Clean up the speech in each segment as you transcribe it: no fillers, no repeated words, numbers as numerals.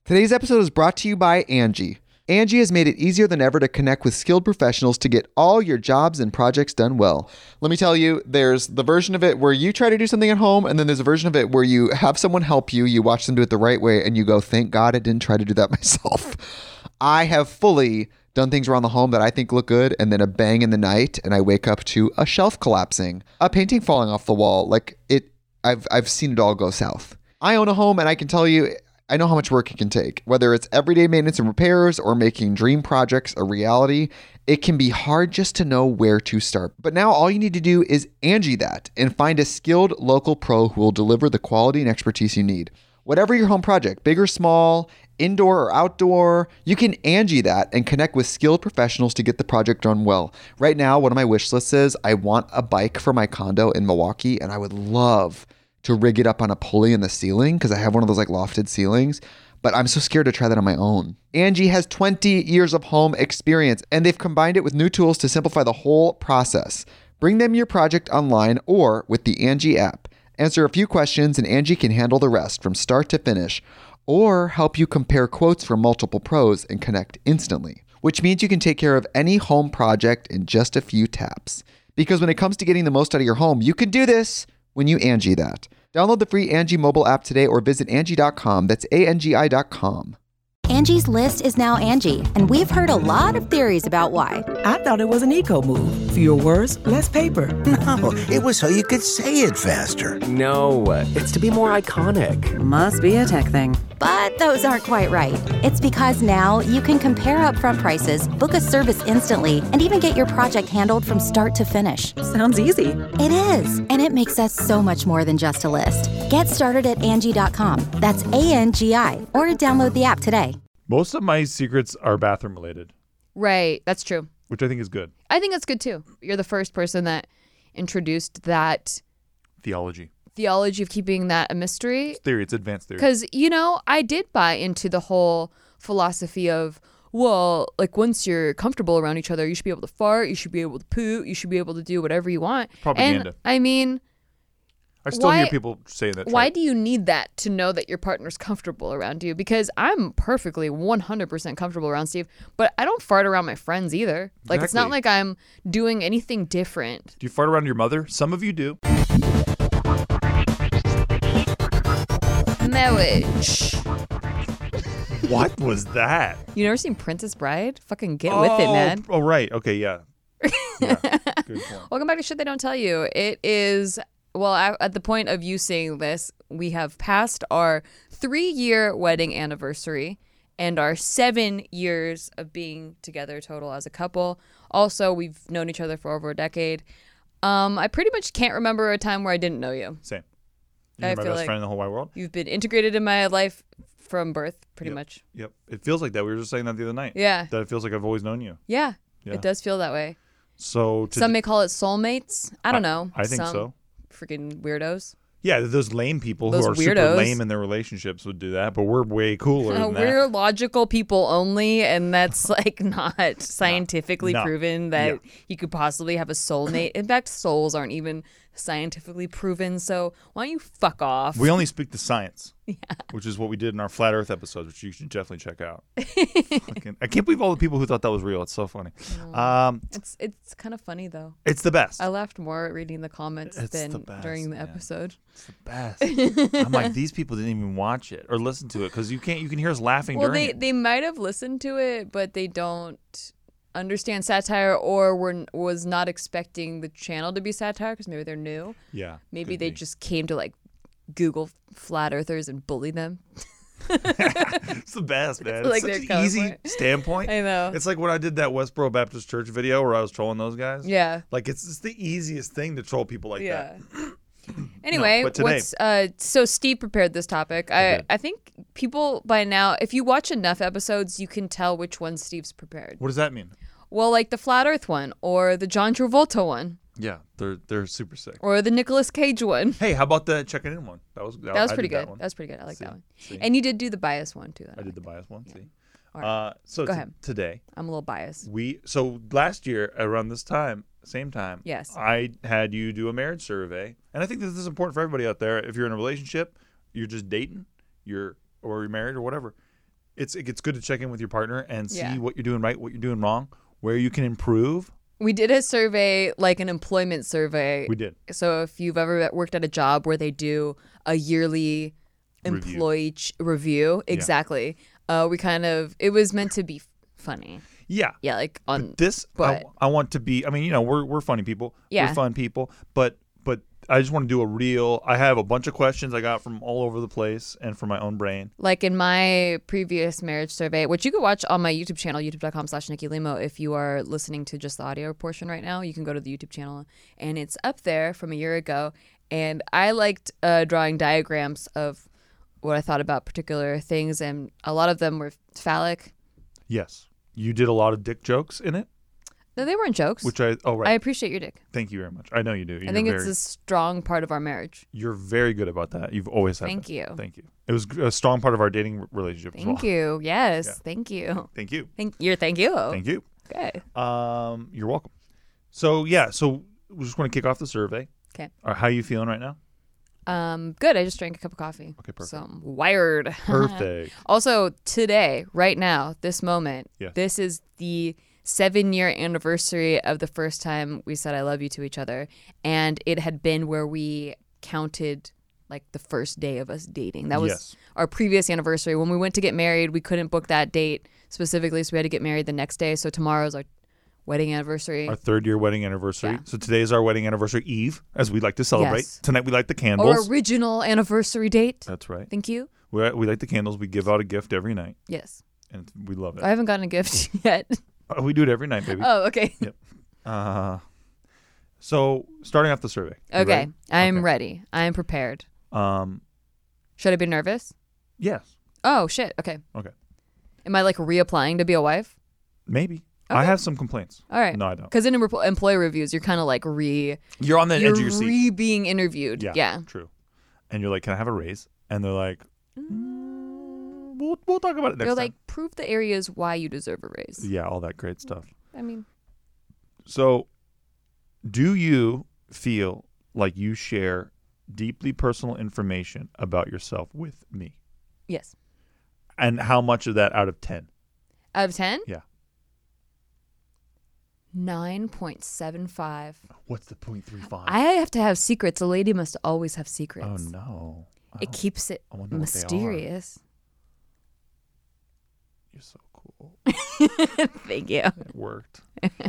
Today's episode is brought to you by Angie. Angie has made it easier than ever to connect with skilled professionals to get all your jobs and projects done well. Let me tell you, there's the version of it where you try to do something at home, and then there's a version of it where you have someone help you, you watch them do it the right way, and you go, thank God I didn't try to do that myself. I have fully done things around the home that I think look good, and then a bang in the night, and I wake up to a shelf collapsing, a painting falling off the wall. I've seen it all go south. I own a home, and I can tell you, I know how much work it can take. Whether it's everyday maintenance and repairs or making dream projects a reality, it can be hard just to know where to start. But now all you need to do is Angie that and find a skilled local pro who will deliver the quality and expertise you need. Whatever your home project, big or small, indoor or outdoor, you can Angie that and connect with skilled professionals to get the project done well. Right now, one of my wish lists is I want a bike for my condo in Milwaukee, and I would love to rig it up on a pulley in the ceiling because I have one of those like lofted ceilings, but I'm so scared to try that on my own. Angie has 20 years of home experience, and they've combined it with new tools to simplify the whole process. Bring them your project online or with the Angie app. Answer a few questions and Angie can handle the rest from start to finish, or help you compare quotes from multiple pros and connect instantly, which means you can take care of any home project in just a few taps. Because when it comes to getting the most out of your home, you can do this when you Angie that. Download the free Angie mobile app today or visit Angie.com. That's ANGI.com. Angie's List is now Angie, and we've heard a lot of theories about why. I thought it was an eco move. Fewer words, less paper. No, it was so you could say it faster. No, it's to be more iconic. Must be a tech thing. But those aren't quite right. It's because now you can compare upfront prices, book a service instantly, and even get your project handled from start to finish. Sounds easy. It is, and it makes us so much more than just a list. Get started at Angie.com. That's ANGI, or download the app today. Most of my secrets are bathroom related. Right, that's true. Which I think is good. I think that's good too. You're the first person that introduced that theology of keeping that a mystery. It's theory. It's advanced theory. Because, I did buy into the whole philosophy of, well, like once you're comfortable around each other, you should be able to fart, you should be able to poop, you should be able to do whatever you want. Propaganda. And I mean, I still hear people saying that. Why do you need that to know that your partner's comfortable around you? Because I'm perfectly 100% comfortable around Steve, but I don't fart around my friends either. Like, it's not like I'm doing anything different. Do you fart around your mother? Some of you do. Marriage. What was that? You never seen Princess Bride? Fucking get with it, man. Oh, right. Okay, yeah. Good point. Welcome back to Shit They Don't Tell You. It is... Well, at the point of you seeing this, we have passed our 3-year wedding anniversary and our 7 years of being together total as a couple. Also, we've known each other for over a decade. I pretty much can't remember a time where I didn't know you. Same. You're my best friend in the whole wide world. You've been integrated in my life from birth, pretty much. Yep. It feels like that. We were just saying that the other night. Yeah. That it feels like I've always known you. Yeah. It does feel that way. So some may call it soulmates. I don't know. I think so. Freaking weirdos. Yeah, those lame people who are super lame in their relationships would do that, but we're way cooler than that. We're logical people only, and that's like not scientifically proven that you could possibly have a soulmate. In fact, souls aren't even scientifically proven, so why don't you fuck off? We only speak the science, which is what we did in our Flat Earth episodes, which you should definitely check out. I can't believe all the people who thought that was real. It's so funny. It's kind of funny, though. It's the best. I laughed more reading the comments than during the episode. It's the best. I'm like, these people didn't even watch it or listen to it because you can hear us laughing during it. They might have listened to it, but they don't understand satire or was not expecting the channel to be satire because maybe they're new. Yeah. Maybe they just came to like Google flat earthers and bully them. It's the best, man. It's such an easy standpoint. I know. It's like when I did that Westboro Baptist Church video where I was trolling those guys. Yeah. Like it's the easiest thing to troll people like that. Anyway, but today, so Steve prepared this topic. I think people by now, if you watch enough episodes, you can tell which one Steve's prepared. What does that mean? Well, like the Flat Earth one or the John Travolta one. Yeah, they're super sick. Or the Nicolas Cage one. Hey, how about the checking in one? That was pretty good. That was pretty good. I like that one. And you did do the bias one too. I did the bias one. See. All right. So go ahead. Today, I'm a little biased. So last year around this time, same time, yes, I had you do a marriage survey, and I think this is important for everybody out there. If you're in a relationship, you're just dating, or you're married or whatever, it's good to check in with your partner and see Yeah. what you're doing right, what you're doing wrong, where you can improve. We did a survey, like an employment survey. We did. So if you've ever worked at a job where they do a yearly Review. employee review, exactly. It was meant to be funny. Yeah. Yeah, like on But I want to be. I mean, we're funny people. Yeah. We're fun people. But I just want to do a real. I have a bunch of questions I got from all over the place and from my own brain. like in my previous marriage survey, which you can watch on my YouTube channel, youtube.com/Nikki Limo. If you are listening to just the audio portion right now, you can go to the YouTube channel and it's up there from a year ago. And I liked drawing diagrams of what I thought about particular things, and a lot of them were phallic. Yes, you did a lot of dick jokes in it, No, they weren't jokes. right. I appreciate your dick. Thank you very much. I know you do. I think it's a strong part of our marriage. You're very good about that. You've always had. Thank that. you. Thank you. It was a strong part of our dating relationship. as Thank well. you. Yes. Yeah. Thank you. Thank you. Thank you. Thank you. Thank you. Okay. You're welcome. So we just want to kick off the survey. Okay. How are you feeling right now? Good. I just drank a cup of coffee. Okay, perfect. So I'm wired. Perfect. Also, today, right now, this moment, Yeah. this is the 7-year anniversary of the first time we said I love you to each other. And it had been where we counted like the first day of us dating. That was Yes. our previous anniversary. When we went to get married, we couldn't book that date specifically, so we had to get married the next day. So tomorrow's our wedding anniversary. Our 3rd-year wedding anniversary. Yeah. So today is our wedding anniversary eve, as we like to celebrate. Yes. Tonight we light the Our candles. original anniversary date. That's right. Thank you. We light the candles. We give out a gift every night, Yes. and we love it. I haven't gotten a gift yet. We do it every night, baby. Oh, okay. So starting off the survey. You Okay. ready? I'm Okay. ready. I'm prepared. Um, Should I be nervous? yes. Oh, shit. Okay. Okay. Am I like reapplying to be a wife? Maybe. I have some complaints. All right. No, I don't. Because in employee reviews, you're kind of like You're on the edge of your seat. being interviewed. Yeah. True. And you're like, "Can I have a raise?" And they're like, "We'll talk about it next They're time." like, prove the areas why you deserve a raise. Yeah, all that great stuff. I mean, So, do you feel like you share deeply personal information about yourself with me? yes. And how much of that out of 10? Out of 10? Yeah. 9.75. What's the 0.35? I have to have secrets. A lady must always have secrets. Oh no. It keeps it I wonder what they are. mysterious. You're so cool. Thank you. It worked.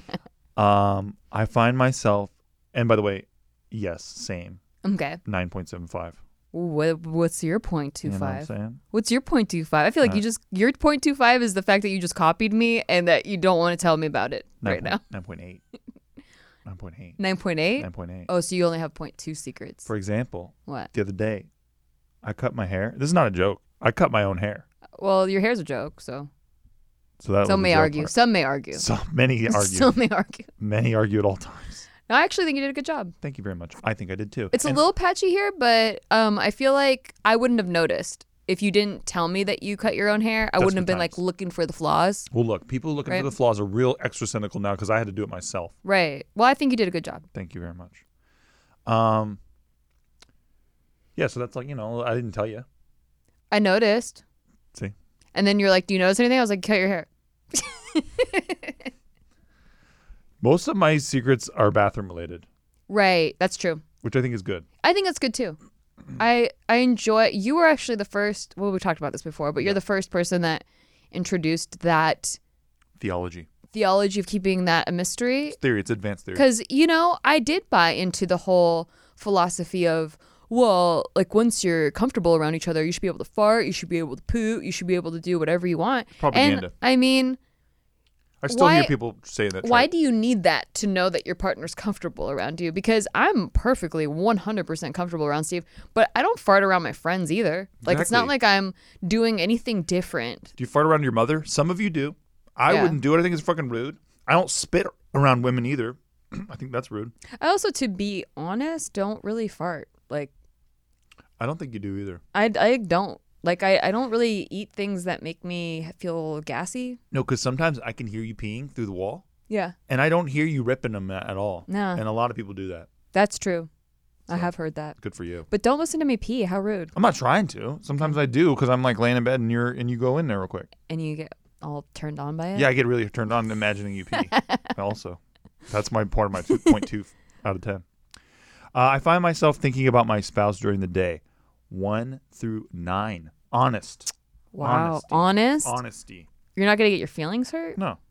I find myself, and by the way, yes, same. Okay. 9.75. What's your 0.25? You know what I'm saying? What's your 0.25? I feel like your 0.25 is the fact that you just copied me and that you don't want to tell me about it right now. 9.8. 9.8. 9.8? 9.8. Oh, so you only have 0.2 secrets. For example, What? the other day, I cut my hair. This is not a joke. I cut my own hair. Well, your hair's a joke, so So that some was the may joke argue. part. Some may argue. So many argue. Some may argue. Many argue at all times. No, I actually think you did a good job. Thank you very much. I think I did too. It's a And little patchy here, but I feel like I wouldn't have noticed if you didn't tell me that you cut your own hair. I That's wouldn't have good been like times. looking for the flaws. Well, look, people looking Right. for the flaws are real extra cynical now because I had to do it myself. Right. Well, I think you did a good job. Thank you very much. Yeah, so that's like, I didn't tell you. I noticed. See? And then you're like, do you notice anything? I was like, cut your hair. Most of my secrets are bathroom related, Right. That's true. which I think is good. I think that's good too. I enjoy. You were actually the first. Well, we talked about this before, but you're the first person that introduced that Theology. theology of keeping that a mystery. It's theory. It's advanced theory. Because I did buy into the whole philosophy of, well, like once you're comfortable around each other, you should be able to fart, you should be able to poop, you should be able to do whatever you want. Propaganda. And I mean, I still hear why- people saying that. why do you need that to know that your partner's comfortable around you? Because I'm perfectly 100% comfortable around Steve, but I don't fart around my friends either. Like, it's not Exactly. like I'm doing anything different. Do you fart around your mother? Some of you do. I Yeah. wouldn't do it. I think it's fucking rude. I don't spit around women either. I think that's rude. I also, to be honest, don't really fart. Like, I don't think you do either. I don't. Like, I don't really eat things that make me feel gassy. No, because sometimes I can hear you peeing through the wall, Yeah, and I don't hear you ripping them at all. No. And a lot of people do that. that's true. I have heard that. Good for you. But don't listen to me pee. How rude. I'm not trying to. Sometimes I do because I'm like laying in bed and you go in there real quick. And you get all turned on by it? Yeah, I get really turned on imagining you pee. Also, that's my part of my 2.2 out of 10. I find myself thinking about my spouse during the day. 1 through 9. Honest. Wow. Honesty. Honest? Honesty. You're not going to get your feelings hurt? No.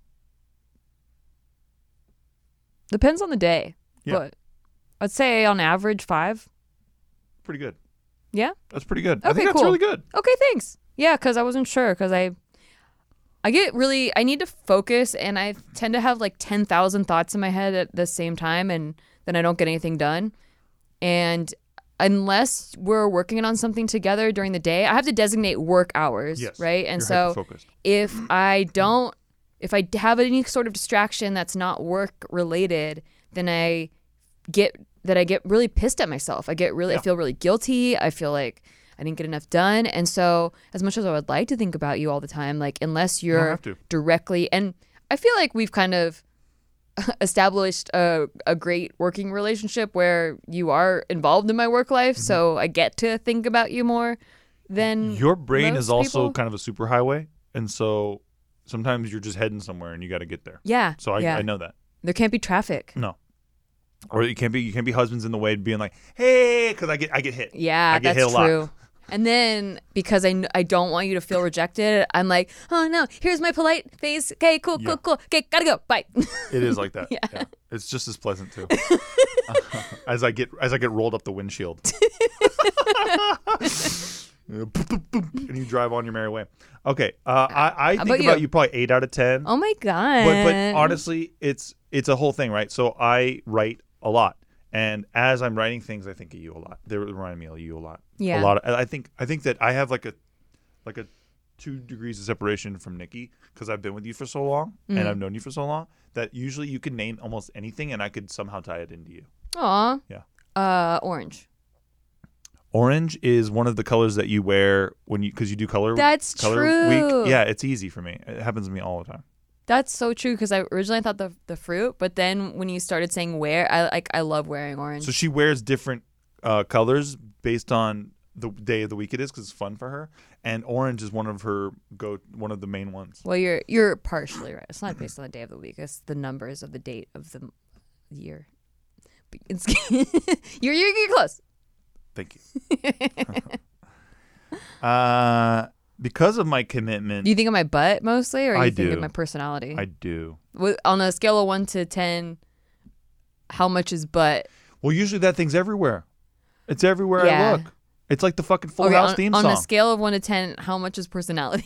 Depends on the day. Yeah. But I'd say on average 5. Pretty good. Yeah? That's pretty good. I Okay, think that's cool. really good. Okay, thanks. Yeah, because I wasn't sure because I need to focus and I tend to have like 10,000 thoughts in my head at the same time and then I don't get anything done. And unless we're working on something together during the day, I have to designate work hours, Yes. right? And You're so hyper-focused. if I have any sort of distraction that's not work related, then I get really pissed at myself. I feel really guilty. I feel like I didn't get enough done. And so as much as I would like to think about you all the time, like unless you're have to. directly, and I feel like we've kind of established a great working relationship where you are involved in my work life. Mm-hmm. So I get to think about you more than Your brain most is also people. kind of a superhighway. And so sometimes you're just heading somewhere and you got to get there. Yeah. So I know that. There can't be traffic. No. Or you can't be husbands in the way being like, hey, because I get hit. Yeah, I get that's hit a lot. true. And then because I don't want you to feel rejected, I'm like, oh no, here's my polite face. Okay, cool. Okay, gotta go. Bye. It is like that. Yeah. It's just as pleasant too. As I get rolled up the windshield. And you drive on your merry way. Okay. I think about about you? you probably 8 out of 10. Oh my god. But honestly, it's a whole thing, right? So I write a lot. And as I'm writing things, I think of you a lot. They remind me of you a lot. Yeah. A lot. I think that I have like a 2 degrees of separation from Nikki because I've been with you for so long and I've known you for so long that usually you can name almost anything and I could somehow tie it into you. Aw. Yeah. Orange. Orange is one of the colors that you wear because you do color. That's color true. week. Yeah, it's easy for me. It happens to me all the time. That's so true because I originally thought the fruit, but then when you started saying wear, I love wearing orange. So she wears different colors based on the day of the week it is because it's fun for her. And orange is one of the main ones. Well, you're partially right. It's not based on the day of the week. It's the numbers of the date of the year. But it's you're close. Thank you. Because of my commitment, Do you think of my butt mostly, or I you think do. of my personality? I do. On a scale of 1 to 10, how much is butt? Well, usually that thing's everywhere. It's everywhere Yeah. I look. It's like the fucking Full Okay, House on, theme on song. a scale of 1 to 10, how much is personality?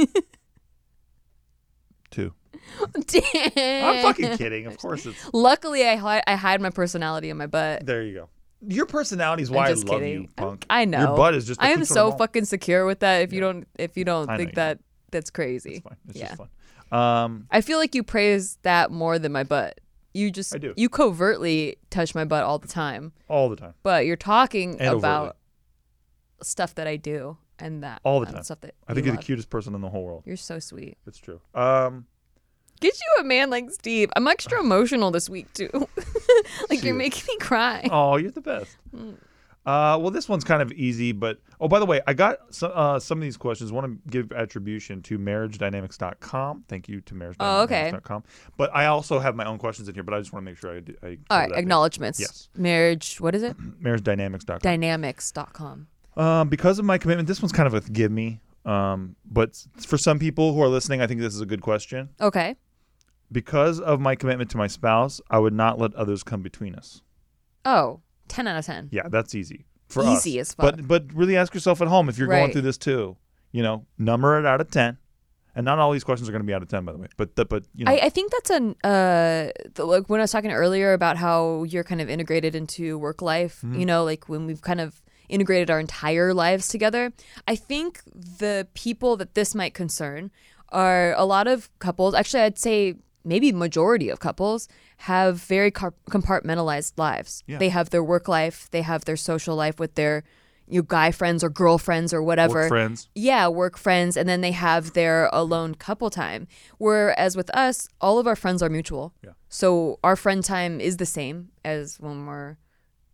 2. Damn. I'm fucking kidding. Of course it's. Luckily, I hide my personality in my butt. There you go. Your personality is I'm why I just love kidding. you, punk. I know. Your butt is just. I am keeps it so alone. fucking secure with that. If you don't I know think you that, that's crazy. It's fine. It's yeah. just fun. I feel like you praise that more than my butt. I do. You covertly touch my butt all the time, All the time. but you're talking And about overtly. stuff that I do and that All the and time. stuff that I think you you're love. the cutest person in the whole world. You're so sweet. It's true. Get you a man like Steve. I'm extra emotional this week too. Like you're making me cry. Oh, you're the best. Well, this one's kind of easy, but by the way, I got some of these questions. I want to give attribution to marriagedynamics.com. Thank you to marriagedynamics.com. But I also have my own questions in here, but I just want to make sure I All cover right, that acknowledgments. Yes. Marriage. What is it? Marriagedynamics.com. Dynamics.com. Because of my commitment, this one's kind of a give me. But for some people who are listening, I think this is a good question. Okay. Because of my commitment to my spouse, I would not let others come between us. Oh, 10 out of 10. Yeah, that's easy for us. Easy as fuck. But really ask yourself at home if you're going Right. through this too. Number it out of 10. And not all these questions are going to be out of 10, by the way. But I think that's like when I was talking earlier about how you're kind of integrated into work life, like when we've kind of integrated our entire lives together. I think the people that this might concern are a lot of couples. Actually, I'd say maybe majority of couples have very compartmentalized lives. Yeah. They have their work life, they have their social life with their guy friends or girlfriends or whatever. Work friends. Yeah, work friends, and then they have their alone couple time. Whereas with us, all of our friends are mutual. Yeah. So our friend time is the same as when we're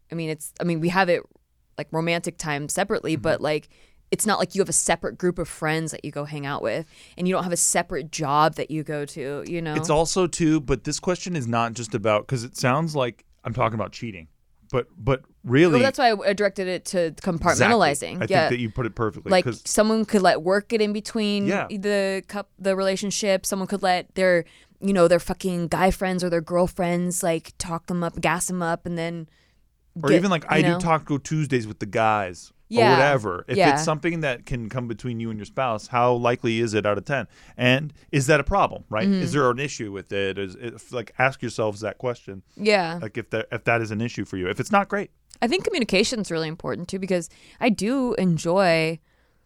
we have it like romantic time separately, but like it's not like you have a separate group of friends that you go hang out with, and you don't have a separate job that you go to, you know? It's also too, but this question is not just about, because it sounds like I'm talking about cheating, but really. Well, that's why I directed it to compartmentalizing. Exactly. I think that you put it perfectly. Like someone could let work get in between the relationship. Someone could let their fucking guy friends or their girlfriends like talk them up, gas them up, and then. Or even like I do Taco Tuesdays with the guys. Or whatever. If it's something that can come between you and your spouse, how likely is it out of 10? And is that a problem, right? Is there an issue with it? Like, ask yourselves that question. Yeah. Like if that is an issue for you. If it's not, great. I think communication is really important too, because I do enjoy,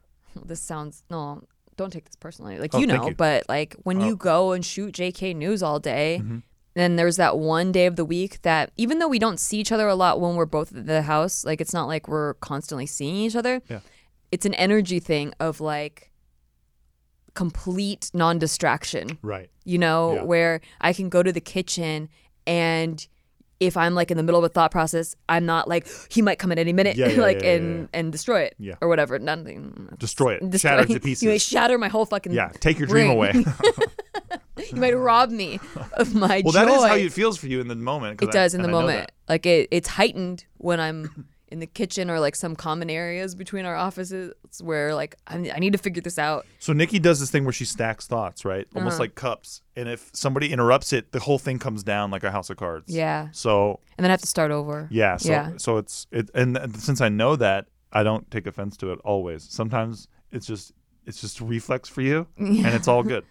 no, don't take this personally. Like, but like when you go and shoot JK News all day, then there's that one day of the week that even though we don't see each other a lot when we're both at the house, like it's not like we're constantly seeing each other. Yeah. It's an energy thing of like complete non-distraction. Right. Where I can go to the kitchen and if I'm like in the middle of a thought process, I'm not like, he might come at any minute and destroy it or whatever. Nothing. Destroy it. Shatter it to pieces. You may shatter my whole fucking take your dream away. You might rob me of my joy. Well, that is how it feels for you in the moment. It does in the moment. Like it's heightened when I'm in the kitchen or like some common areas between our offices where like I need to figure this out. So Nikki does this thing where she stacks thoughts, right? Almost like cups. And if somebody interrupts it, the whole thing comes down like a house of cards. Yeah. So. And then I have to start over. Yeah. So it's and since I know that, I don't take offense to it always. Sometimes it's just reflex for you, and it's all good.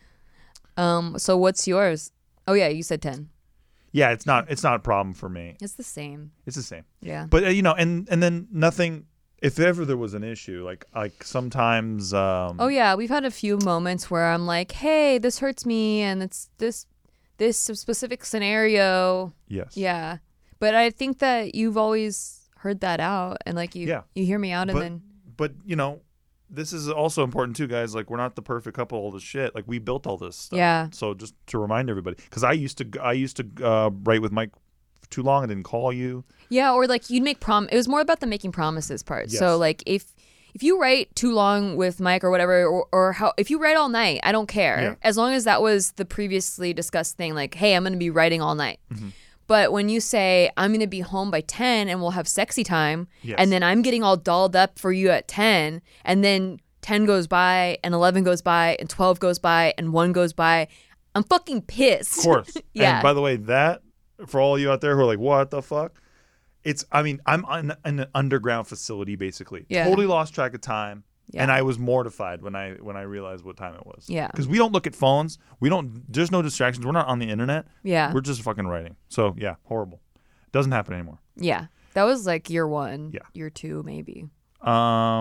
So what's yours? Oh yeah, you said 10. Yeah, it's not a problem for me. It's the same. Yeah. But and then nothing. If ever there was an issue, like sometimes. Oh yeah, we've had a few moments where I'm like, hey, this hurts me, and it's this specific scenario. Yes. Yeah, but I think that you've always heard that out, and like you hear me out, and then. But this is also important too, guys. Like, we're not the perfect couple, all this shit. Like, we built all this stuff. Yeah. So just to remind everybody, because I used to write with Mike for too long. I didn't call you. Yeah, or like you'd make It was more about the making promises part. Yes. So like if you write too long with Mike or whatever, or if you write all night, I don't care, as long as that was the previously discussed thing. Like, hey, I'm going to be writing all night. Mm-hmm. But when you say, I'm going to be home by 10 and we'll have sexy time, and then I'm getting all dolled up for you at 10, and then 10 goes by, and 11 goes by, and 12 goes by, and 1 goes by, I'm fucking pissed. Of course. Yeah. And by the way, that, for all of you out there who are like, what the fuck? I'm in an underground facility, basically. Yeah. Totally lost track of time. Yeah. And I was mortified when I realized what time it was. Yeah. Because we don't look at phones. There's no distractions. We're not on the internet. Yeah. We're just fucking writing. So, yeah, horrible. Doesn't happen anymore. Yeah. That was like year 1. Yeah. Year 2, maybe. We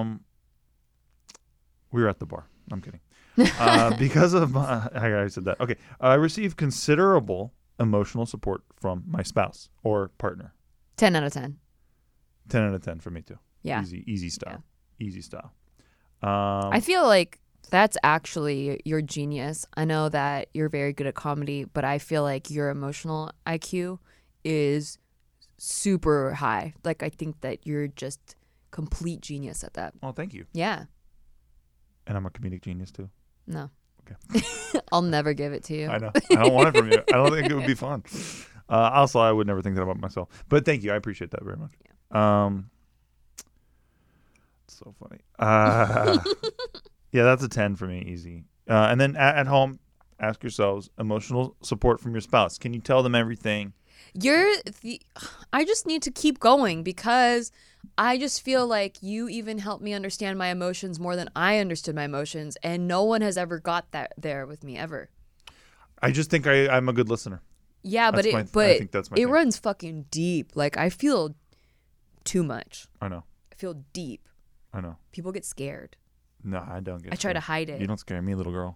were at the bar. I'm kidding. Because of I said that. Okay. I received considerable emotional support from my spouse or partner. 10 out of 10. 10 out of 10 for me too. Yeah. Easy style. Yeah. Easy style. I feel like that's actually your genius. I know that you're very good at comedy, but I feel like your emotional IQ is super high. Like, I think that you're just complete genius at that. Oh, thank you. Yeah. And I'm a comedic genius too. No. Okay. I'll never give it to you. I know. I don't want it from you. I don't think it would be fun. Also, I would never think that about myself. But thank you. I appreciate that very much. Yeah. So funny. Yeah, that's a 10 for me. Easy. And then at home, ask yourselves, emotional support from your spouse. Can you tell them everything? I just need to keep going, because I just feel like you even helped me understand my emotions more than I understood my emotions, and no one has ever got that there with me ever. I just think I'm a good listener. Yeah, I think that's my it thing. runs fucking deep. Like, I feel too much. I know. I feel deep. I know. People get scared. No, I don't get I try to hide it. You don't scare me, little girl.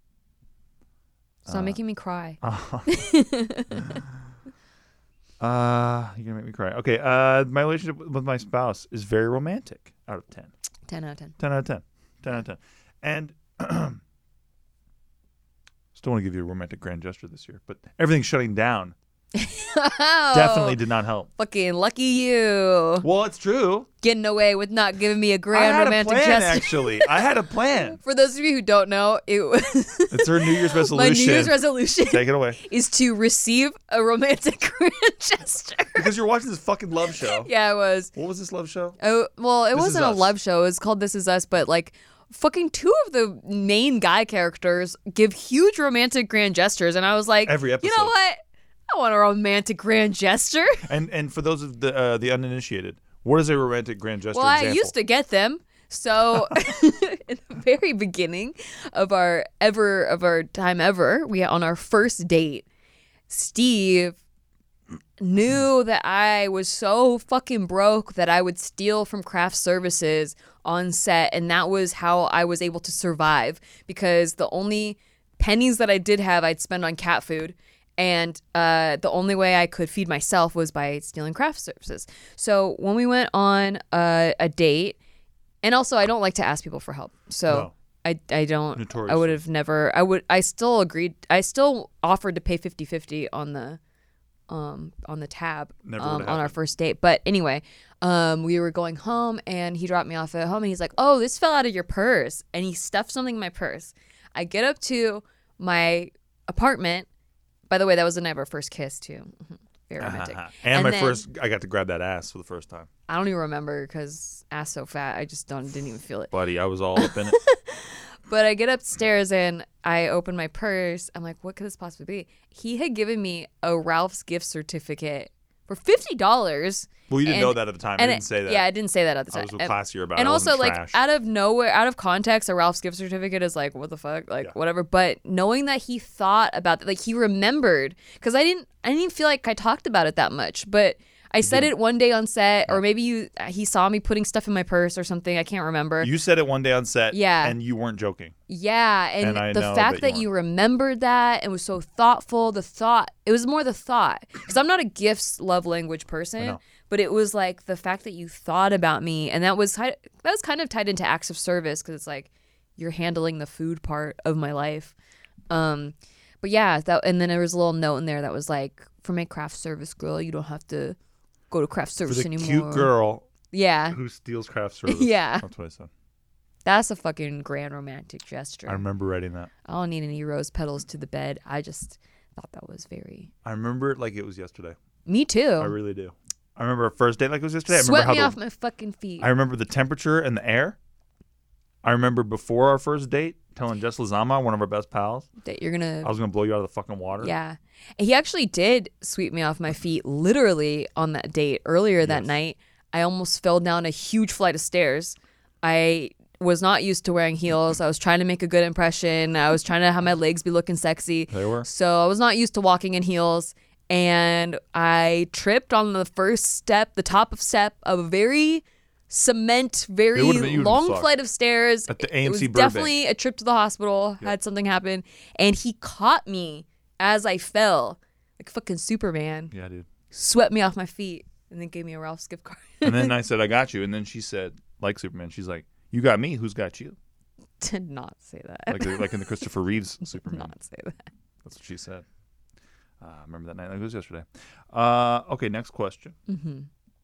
Stop making me cry. You're gonna make me cry. Okay. My relationship with my spouse is very romantic. Out of 10. 10 out of 10. 10 out of 10. 10 out of 10. And still want to give you a romantic grand gesture this year, but everything's shutting down Definitely did not help. Fucking lucky you. Well, it's true. Getting away with not giving me a I grand had romantic a plan, gesture. actually. I had a plan. For those of you who don't know, it was It's her New Year's resolution. my New Year's resolution. Take it away. Is to receive a romantic grand gesture. Because you're watching this fucking love show. Yeah, it was. What was this love show? Oh, well, it This Is wasn't a Us. love show. It was called This Is Us, but like fucking two of the main guy characters give huge romantic grand gestures, and I was like, Every you know episode. what? I want a romantic grand gesture. And for those of the uninitiated, what is a romantic grand gesture Well, example? I used to get them. So in the very beginning of our time ever, we on our first date, Steve knew that I was so fucking broke that I would steal from craft services on set, and that was how I was able to survive, because the only pennies that I did have I'd spend on cat food. And the only way I could feed myself was by stealing craft services. So when we went on a date, and also I don't like to ask people for help. So I don't. Notoriously. I would have never. I still agreed. I still offered to pay 50-50 on the tab Never on would've our happened. first date. But anyway, we were going home, and he dropped me off at home, and he's like, "Oh, this fell out of your purse," and he stuffed something in my purse. I get up to my apartment. By the way, that was the night of our first kiss, too. Very romantic. And my then- first, I got to grab that ass for the first time. I don't even remember because ass so fat, I just didn't even feel it. Buddy, I was all up in it. But I get upstairs and I open my purse. I'm like, what could this possibly be? He had given me a Ralph's gift certificate for $50. Well, you didn't know that at the time. I didn't say that. Yeah, I didn't say that at the I time. was classier about it. And I also, wasn't like, trash. out of nowhere, out of context, a Ralph's gift certificate is like, what the fuck? Like, whatever. But knowing that he thought about that, like, he remembered, because I didn't even feel like I talked about it that much. But I said it one day on set, or maybe he saw me putting stuff in my purse or something. I can't remember. You said it one day on set, Yeah. and you weren't joking. Yeah, And I the know fact that that you you remembered that and was so thoughtful, it was more the thought. Because I'm not a gifts love language person, know. but it was like the fact that you thought about me, and that was kind of tied into acts of service, because it's like you're handling the food part of my life. But yeah, and then there was a little note in there that was like, from a craft service girl, you don't have to go to craft For service the anymore. cute girl Yeah, who steals craft service. Yeah. That's what I said. that's a fucking grand romantic gesture. I remember writing that. I don't need any rose petals to the bed. I just thought that was very. I remember it like it was yesterday. Me too. I really do. I remember our first date like it was yesterday. Sweat I me remember off my fucking feet. I remember the temperature and the air. I remember before our first date telling Jess Lazama, one of our best pals, That you're gonna. I was going to blow you out of the fucking water. Yeah. He actually did sweep me off my feet literally on that date earlier that night. I almost fell down a huge flight of stairs. I was not used to wearing heels. I was trying to make a good impression. I was trying to have my legs be looking sexy. They were. So I was not used to walking in heels. And I tripped on the first step, the top of step of a very cement, very It would've been- you would've long sucked. flight of stairs. At the It was AMC Burbank. definitely a trip to the hospital. Had something happen. And he caught me as I fell, like fucking Superman. Yeah, dude. Swept me off my feet and then gave me a Ralph's gift card. And then I said, I got you. And then she said, like Superman, she's like, you got me. Who's got you? Did not say that. Like in the Christopher Reeves Superman. Not say that. That's what she said. I remember that night like it was yesterday. Okay, next question. Mm-hmm.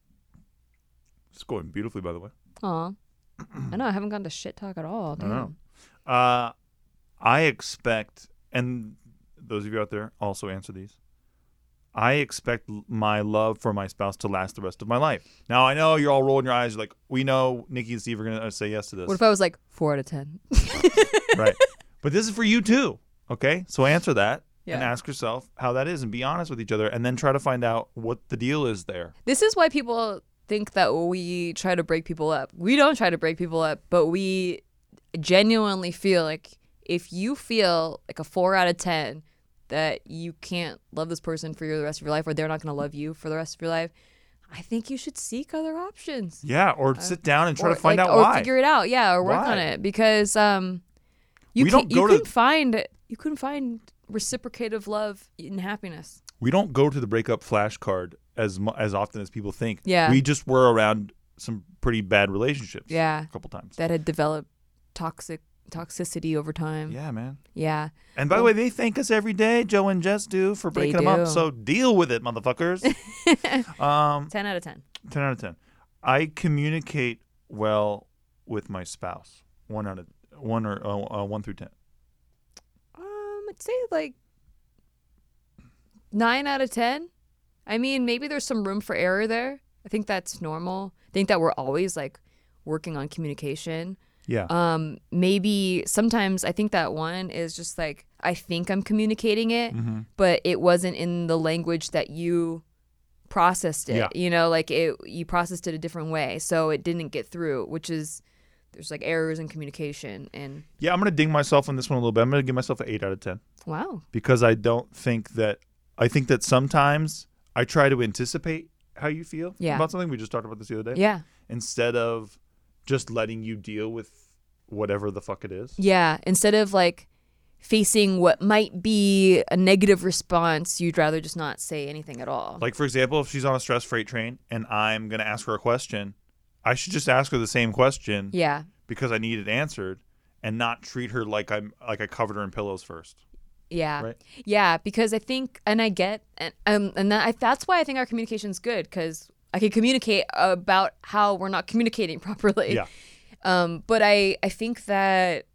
It's going beautifully, by the way. Aw. I know, I haven't gone to shit talk at all. I know. Damn. I expect, and those of you out there also answer these. I expect my love for my spouse to last the rest of my life. Now, I know you're all rolling your eyes. You're like, we know Nikki and Steve are going to say yes to this. What if I was like 4 out of 10? Right. But this is for you too. Okay? So answer that and Yeah. ask yourself how that is and be honest with each other and then try to find out what the deal is there. This is why people think that we try to break people up. We don't try to break people up, but we genuinely feel like if you feel like a 4 out of 10 that you can't love this person for the rest of your life, or they're not going to love you for the rest of your life, I think you should seek other options. Yeah, or sit down and try Or, to find like, out or why. figure it out. Yeah, or work Why? on it, because We don't go to- you can find reciprocative love and happiness. We don't go to the breakup flashcard as often as people think. Yeah. We just were around some pretty bad relationships. Yeah. A couple times. That had developed toxic toxicity over time. Yeah, man. Yeah. And by the way, they thank us every day, Joe and Jess do, for breaking them up. do. So deal with it, motherfuckers. 10 out of 10. 10 out of 10. I communicate well with my spouse. 1 through 10. I'd say like 9 out of 10. I mean, maybe there's some room for error there. I think that's normal. I think that we're always like working on communication. Yeah. Maybe sometimes I think that one is just like, I think I'm communicating it, but it wasn't in the language that you processed it. Yeah. You know, like you processed it a different way, so it didn't get through, which is, there's like errors in communication. And Yeah, I'm going to ding myself on this one a little bit. I'm going to give myself an 8 out of 10. wow. Because I think that sometimes I try to anticipate how you feel about something. We just talked about this the other day. Yeah. Instead of just letting you deal with whatever the fuck it is. Yeah. Instead of like facing what might be a negative response, you'd rather just not say anything at all. Like, for example, if she's on a stress freight train and I'm going to ask her a question, I should just ask her the same question. Yeah. Because I need it answered, and not treat her like I covered her in pillows first. Yeah. Right? Yeah, because I think, and I get, that's why I think our communication's good, because I can communicate about how we're not communicating properly. Yeah. But I think that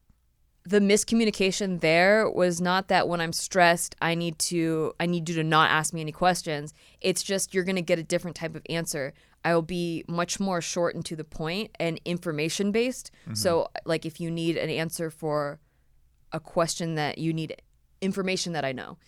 the miscommunication there was not that when I'm stressed, I need you to not ask me any questions. It's just you're going to get a different type of answer. I will be much more short and to the point and information based. So like if you need an answer for a question that you need information that I know,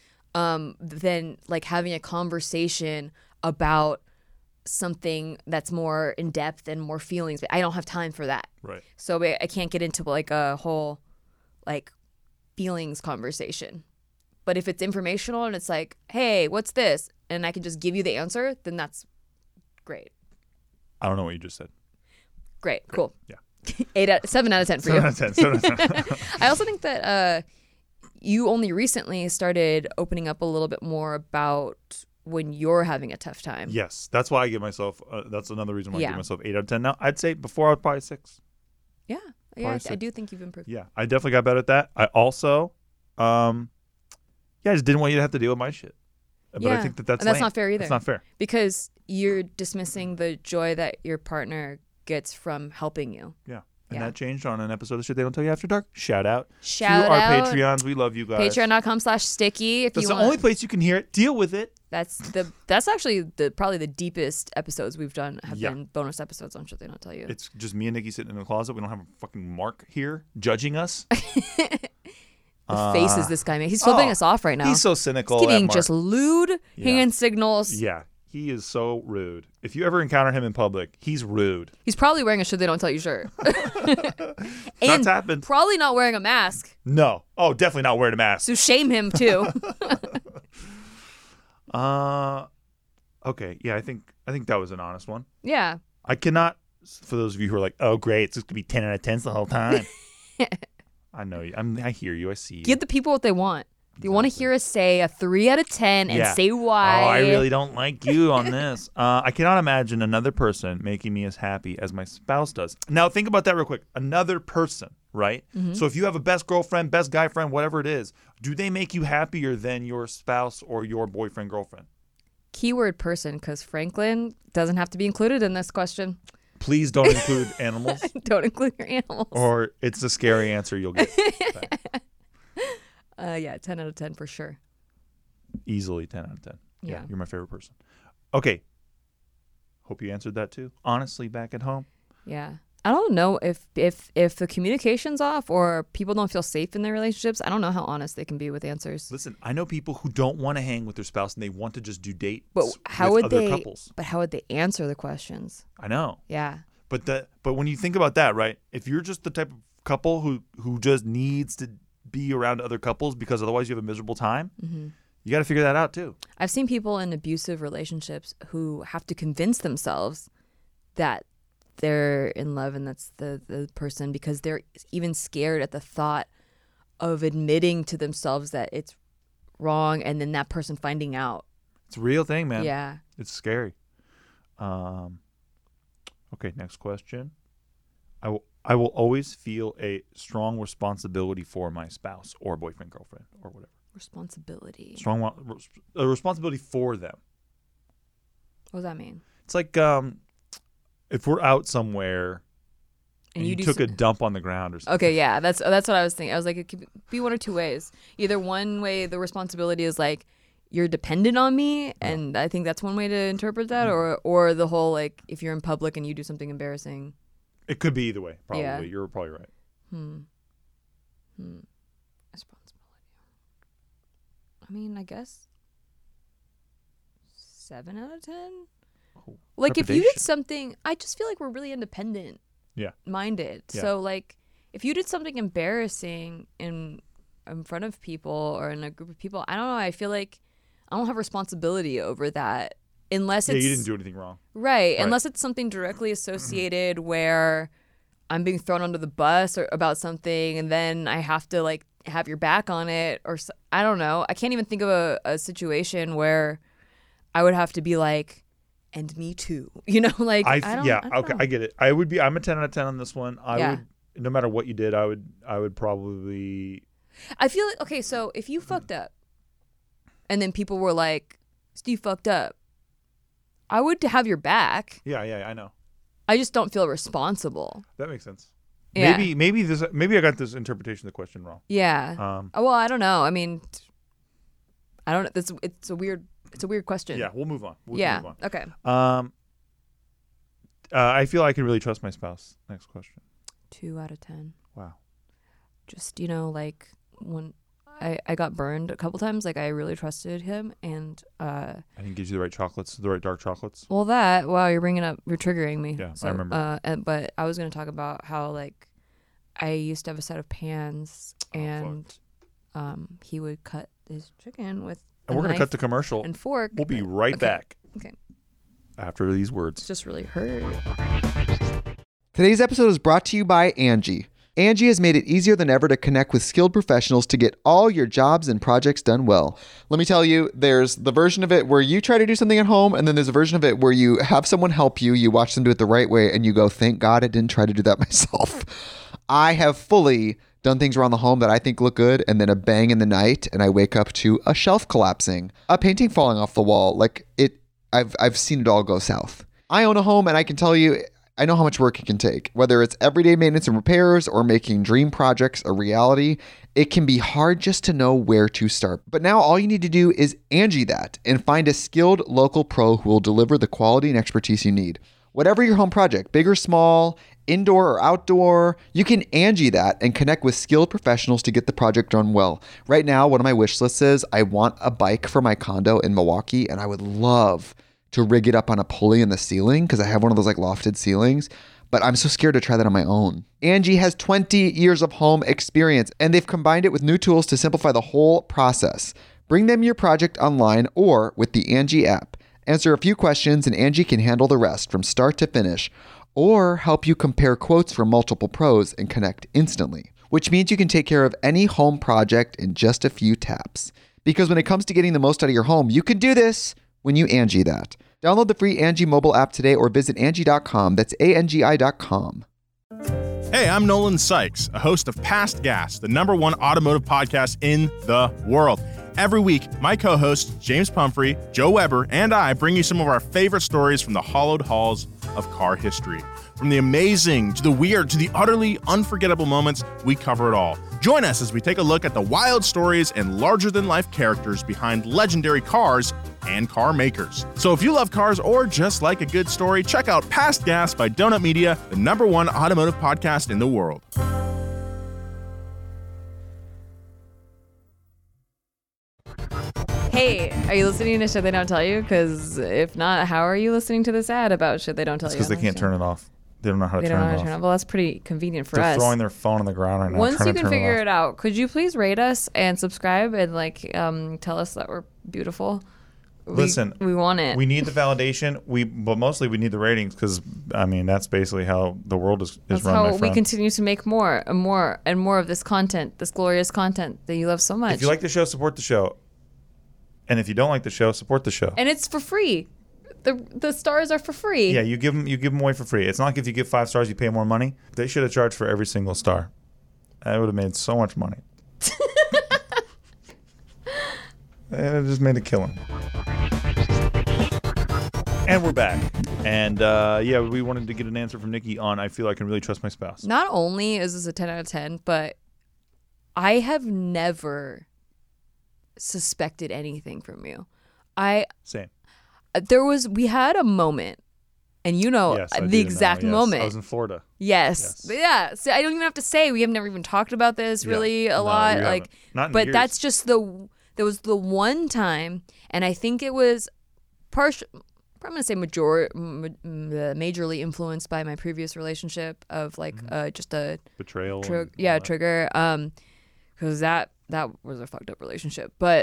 then like having a conversation about something that's more in depth and more feelings, I don't have time for that. Right. So I can't get into like a whole like feelings conversation. But if it's informational and it's like, hey, what's this? And I can just give you the answer, then that's great. I don't know what you just said. Great. Cool. Yeah. 7 out of 10 for 7 you. out of 10. 7 out of 10. I also think that you only recently started opening up a little bit more about when you're having a tough time. Yes. That's why I give myself, that's another reason why I Yeah. give myself 8 out of 10. Now, I'd say before I was probably 6. Yeah. Yeah, Probably I six. do think you've improved. Yeah. I definitely got better at that. I also, I just didn't want you to have to deal with my shit. But I think that's and that's lame. not fair either. That's not fair. Because you're dismissing the joy that your partner gets from helping you. Yeah. And Yeah. that changed on an episode of Shit They Don't Tell You After Dark. Shout out Shout to our out. Patreons. We love you guys. Patreon.com/sticky. If That's you the want. only place you can hear it. Deal with it. That's actually probably the deepest episodes we've done have Yeah. been bonus episodes on Shit They Don't Tell You. It's just me and Nikki sitting in the closet. We don't have a fucking Mark here judging us. The faces this guy made. He's flipping us off right now. He's so cynical. He's giving that Mark. just lewd hand signals. Yeah, he is so rude. If you ever encounter him in public, he's rude. He's probably wearing a Shit They Don't Tell You shirt. That's and happened. probably not wearing a mask. No. Oh, definitely not wearing a mask. So shame him too. Okay. Yeah, I think that was an honest one. Yeah. I cannot. For those of you who are like, "Oh, great, it's just gonna be 10 out of 10s the whole time." I know you. I hear you. I see you. Give the people what they want. They want to hear us say a 3 out of 10 and Yeah. say why. Oh, I really don't like you on this. I cannot imagine another person making me as happy as my spouse does. Now, think about that real quick. Another person, right? Mm-hmm. So if you have a best girlfriend, best guy friend, whatever it is, do they make you happier than your spouse or your boyfriend, girlfriend? Keyword person, because Franklin doesn't have to be included in this question. Please don't include animals, Don't include your animals. or it's a scary answer you'll get. Yeah, 10 out of 10 for sure. Easily 10 out of 10. Yeah. You're my favorite person. Okay. Hope you answered that too. Honestly, back at home. Yeah. I don't know if the communication's off or people don't feel safe in their relationships. I don't know how honest they can be with answers. Listen, I know people who don't want to hang with their spouse and they want to just do dates But how with would other they? couples. But how would they answer the questions? I know. Yeah. But when you think about that, right? If you're just the type of couple who just needs to be around other couples because otherwise you have a miserable time, you got to figure that out too. I've seen people in abusive relationships who have to convince themselves that they're in love and that's the person because they're even scared at the thought of admitting to themselves that it's wrong and then that person finding out. It's a real thing, man. Yeah. It's scary. Okay, next question. I will always feel a strong responsibility for my spouse or boyfriend, girlfriend, or whatever. Responsibility. A responsibility for them. What does that mean? It's like if we're out somewhere and you took a dump on the ground or something. Okay, yeah, that's what I was thinking. I was like, it could be one or two ways. Either one way, the responsibility is like, you're dependent on me, and I think that's one way to interpret that, or the whole like, if you're in public and you do something embarrassing. It could be either way, probably. Yeah. You're probably right. Responsibility. I mean, I guess 7 out of 10. Oh, like if you trepidation. did something, I just feel like we're really independent. Yeah. Minded. Yeah. So like, if you did something embarrassing in front of people or in a group of people, I don't know. I feel like I don't have responsibility over that unless it's you didn't do anything wrong. Right. Unless it's something directly associated where I'm being thrown under the bus or about something, and then I have to like have your back on it, or I don't know. I can't even think of a situation where I would have to be like, and me too. You know, like I don't know. I get it. I'm a 10 out of 10 on this one. Yeah. Would, no matter what you did, I would probably. I feel like, okay, so if you fucked up and then people were like, Steve fucked up, I would have your back. Yeah, I know. I just don't feel responsible. That makes sense. Yeah. Maybe I got this interpretation of the question wrong. Yeah. Well, I don't know. I mean, I don't know. It's a weird question. Yeah, we'll move on. Move on. Okay. I feel I can really trust my spouse. Next question. 2 out of 10. Wow. Just, like when I got burned a couple times, like I really trusted him, and I didn't give you the right chocolates, the right dark chocolates. Wow, you're triggering me. Yeah, so, I remember. But I was going to talk about how like I used to have a set of pans, and he would cut his chicken with and we're going to cut the commercial and fork. We'll be right back. Okay. After these words. It's just really hurt. Today's episode is brought to you by Angie. Angie has made it easier than ever to connect with skilled professionals to get all your jobs and projects done well. Let me tell you, there's the version of it where you try to do something at home, and then there's a version of it where you have someone help you, you watch them do it the right way, and you go, thank God I didn't try to do that myself. I have fully done things around the home that I think look good, and then a bang in the night, and I wake up to a shelf collapsing, a painting falling off the wall. Like I've seen it all go south. I own a home, and I can tell you, I know how much work it can take. Whether it's everyday maintenance and repairs or making dream projects a reality, it can be hard just to know where to start. But now all you need to do is Angie that and find a skilled local pro who will deliver the quality and expertise you need. Whatever your home project, big or small, indoor or outdoor, you can Angie that and connect with skilled professionals to get the project done well. Right now, one of my wish lists is I want a bike for my condo in Milwaukee, and I would love to rig it up on a pulley in the ceiling because I have one of those like lofted ceilings, but I'm so scared to try that on my own. Angie has 20 years of home experience, and they've combined it with new tools to simplify the whole process. Bring them your project online or with the Angie app. Answer a few questions and Angie can handle the rest from start to finish, or help you compare quotes from multiple pros and connect instantly, which means you can take care of any home project in just a few taps. Because when it comes to getting the most out of your home, you can do this when you Angie that. Download the free Angie mobile app today or visit Angie.com. That's ANGI.com. Hey, I'm Nolan Sykes, a host of Past Gas, the #1 automotive podcast in the world. Every week, my co-hosts, James Pumphrey, Joe Weber, and I bring you some of our favorite stories from the hallowed halls of car history. From the amazing to the weird to the utterly unforgettable moments, we cover it all. Join us as we take a look at the wild stories and larger-than-life characters behind legendary cars and car makers. So if you love cars or just like a good story, check out Past Gas by Donut Media, the #1 automotive podcast in the world. Hey, are you listening to Shit They Don't Tell You? Because if not, how are you listening to this ad about Shit They Don't Tell You? It's because they can't turn it off. They don't know how to turn it off. Well, that's pretty convenient for They're us. throwing their phone on the ground right now. Once you can figure it out, could you please rate us and subscribe and tell us that we're beautiful? Listen, we want it. We need the validation. But mostly we need the ratings because that's basically how the world is That's run. how we continue to make more and more and more of this content, this glorious content that you love so much. If you like the show, support the show. And if you don't like the show, support the show. And it's for free. the stars are for free. Yeah, you give them away for free. It's not like if you give 5 stars, you pay more money. They should have charged for every single star. I would have made so much money. It just made a killing. And we're back. And we wanted to get an answer from Nikki on I feel I can really trust my spouse. Not only is this a 10 out of 10, but I have never suspected anything from you. Same. We had a moment, and Yes, the exact moment. I was in Florida. Yes. Yeah. So I don't even have to say we have never even talked about this really a lot. Like, not in but years. that's just there was the one time, and I think it was I'm gonna say majorly influenced by my previous relationship of like just a betrayal. Trigger. Because that was a fucked up relationship. But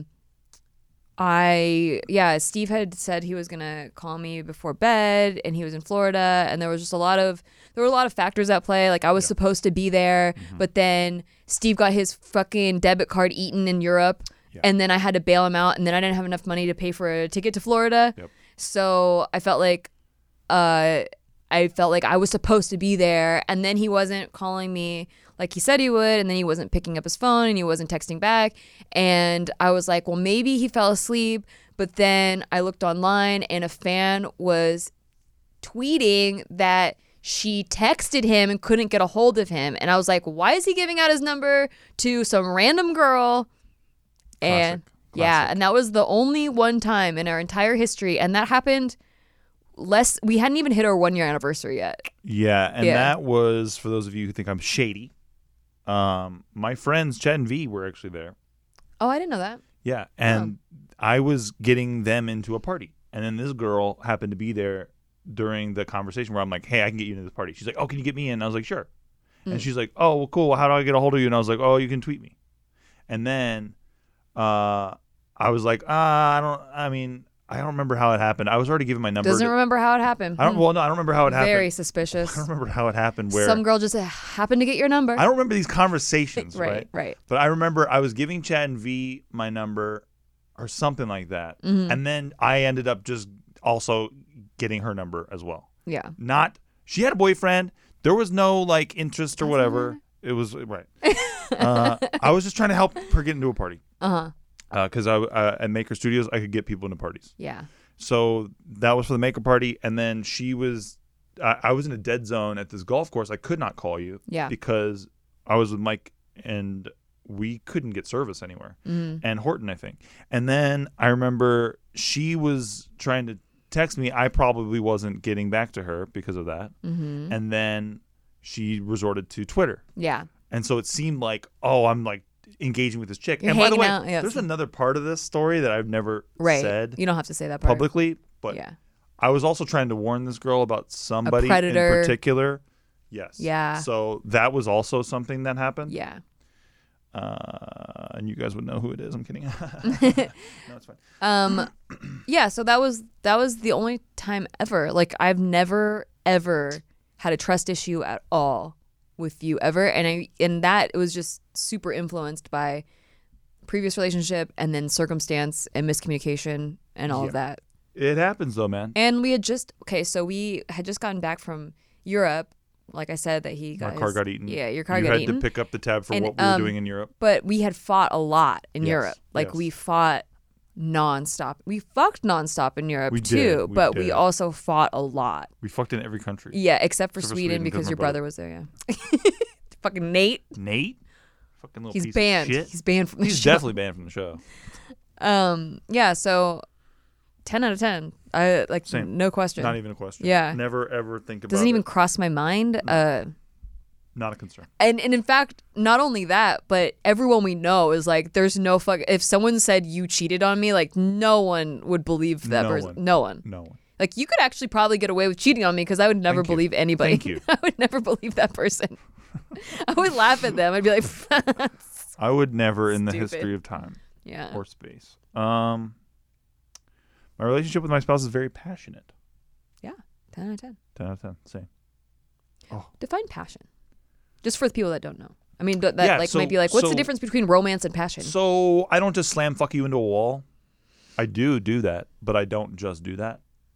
Steve had said he was gonna call me before bed, and he was in Florida, and there were a lot of factors at play. Like I was supposed to be there, but then Steve got his fucking debit card eaten in Europe, and then I had to bail him out, and then I didn't have enough money to pay for a ticket to Florida. Yep. So I felt like I was supposed to be there, and then he wasn't calling me like he said he would, and then he wasn't picking up his phone, and he wasn't texting back, and I was like, well, maybe he fell asleep. But then I looked online, and a fan was tweeting that she texted him and couldn't get a hold of him, and I was like, why is he giving out his number to some random girl? Classic. And that was the only one time in our entire history, and that happened we hadn't even hit our 1-year anniversary yet. Yeah, and that was, for those of you who think I'm shady, my friends Chet and V were actually there. Oh, I didn't know that. Yeah, and I was getting them into a party, and then this girl happened to be there during the conversation where I'm like, hey, I can get you into this party. She's like, oh, can you get me in? And I was like, sure. And she's like, oh, well, cool. Well, how do I get a hold of you? And I was like, oh, you can tweet me. And then I was like, I don't remember how it happened. I was already giving my number. Doesn't remember how it happened. I don't remember how it happened. Very suspicious. I don't remember how it happened. Where some girl just happened to get your number. I don't remember these conversations. Right. But I remember I was giving Chad and V my number or something like that. Mm-hmm. And then I ended up just also getting her number as well. Yeah. She had a boyfriend. There was no like interest or whatever. It was right. I was just trying to help her get into a party. Because at Maker Studios, I could get people into parties. Yeah. So that was for the Maker party, and then I was in a dead zone at this golf course. I could not call you. Yeah. Because I was with Mike, and we couldn't get service anywhere. And Horton, I think. And then I remember she was trying to text me. I probably wasn't getting back to her because of that. Mm-hmm. And then she resorted to Twitter. Yeah. And so it seemed like, I'm like engaging with this chick. You're and by the way, out, yes. There's another part of this story that I've never said. You don't have to say that part publicly, but I was also trying to warn this girl about somebody in particular. Yes. Yeah. So that was also something that happened. Yeah. And you guys would know who it is. I'm kidding. No, it's fine. Yeah. So that was the only time ever. Like I've never ever had a trust issue at all with you ever, and that it was just super influenced by previous relationship and then circumstance and miscommunication and all of that. It happens though, man. And we had just gotten back from Europe. Like I said, that my car got eaten. Yeah, your car got eaten. You had to pick up the tab for what we were doing in Europe. But we had fought a lot in Europe. Like we fought nonstop. We fucked nonstop in Europe too, but we also fought a lot. We fucked in every country. Yeah, except for Sweden because your brother was there. Yeah. Fucking Nate. Fucking little He's piece banned. of shit. He's banned from the show. He's definitely banned from the show. Yeah. So 10 out of 10. I like Same. No question. Not even a question. Yeah. Never ever think about it. Doesn't even cross my mind. No. Not a concern. And in fact, not only that, but everyone we know is like, there's no fuck. If someone said you cheated on me, like no one would believe that person. No one. Like you could actually probably get away with cheating on me because I would never believe anybody. Thank you. I would never believe that person. I would laugh at them. I'd be like, I would never in the history of time or space. My relationship with my spouse is very passionate. Yeah. 10 out of 10. 10 out of 10. Same. Oh. Define passion. Just for the people that don't know. I mean, might be like, what's the difference between romance and passion? So I don't just slam fuck you into a wall. I do that, but I don't just do that.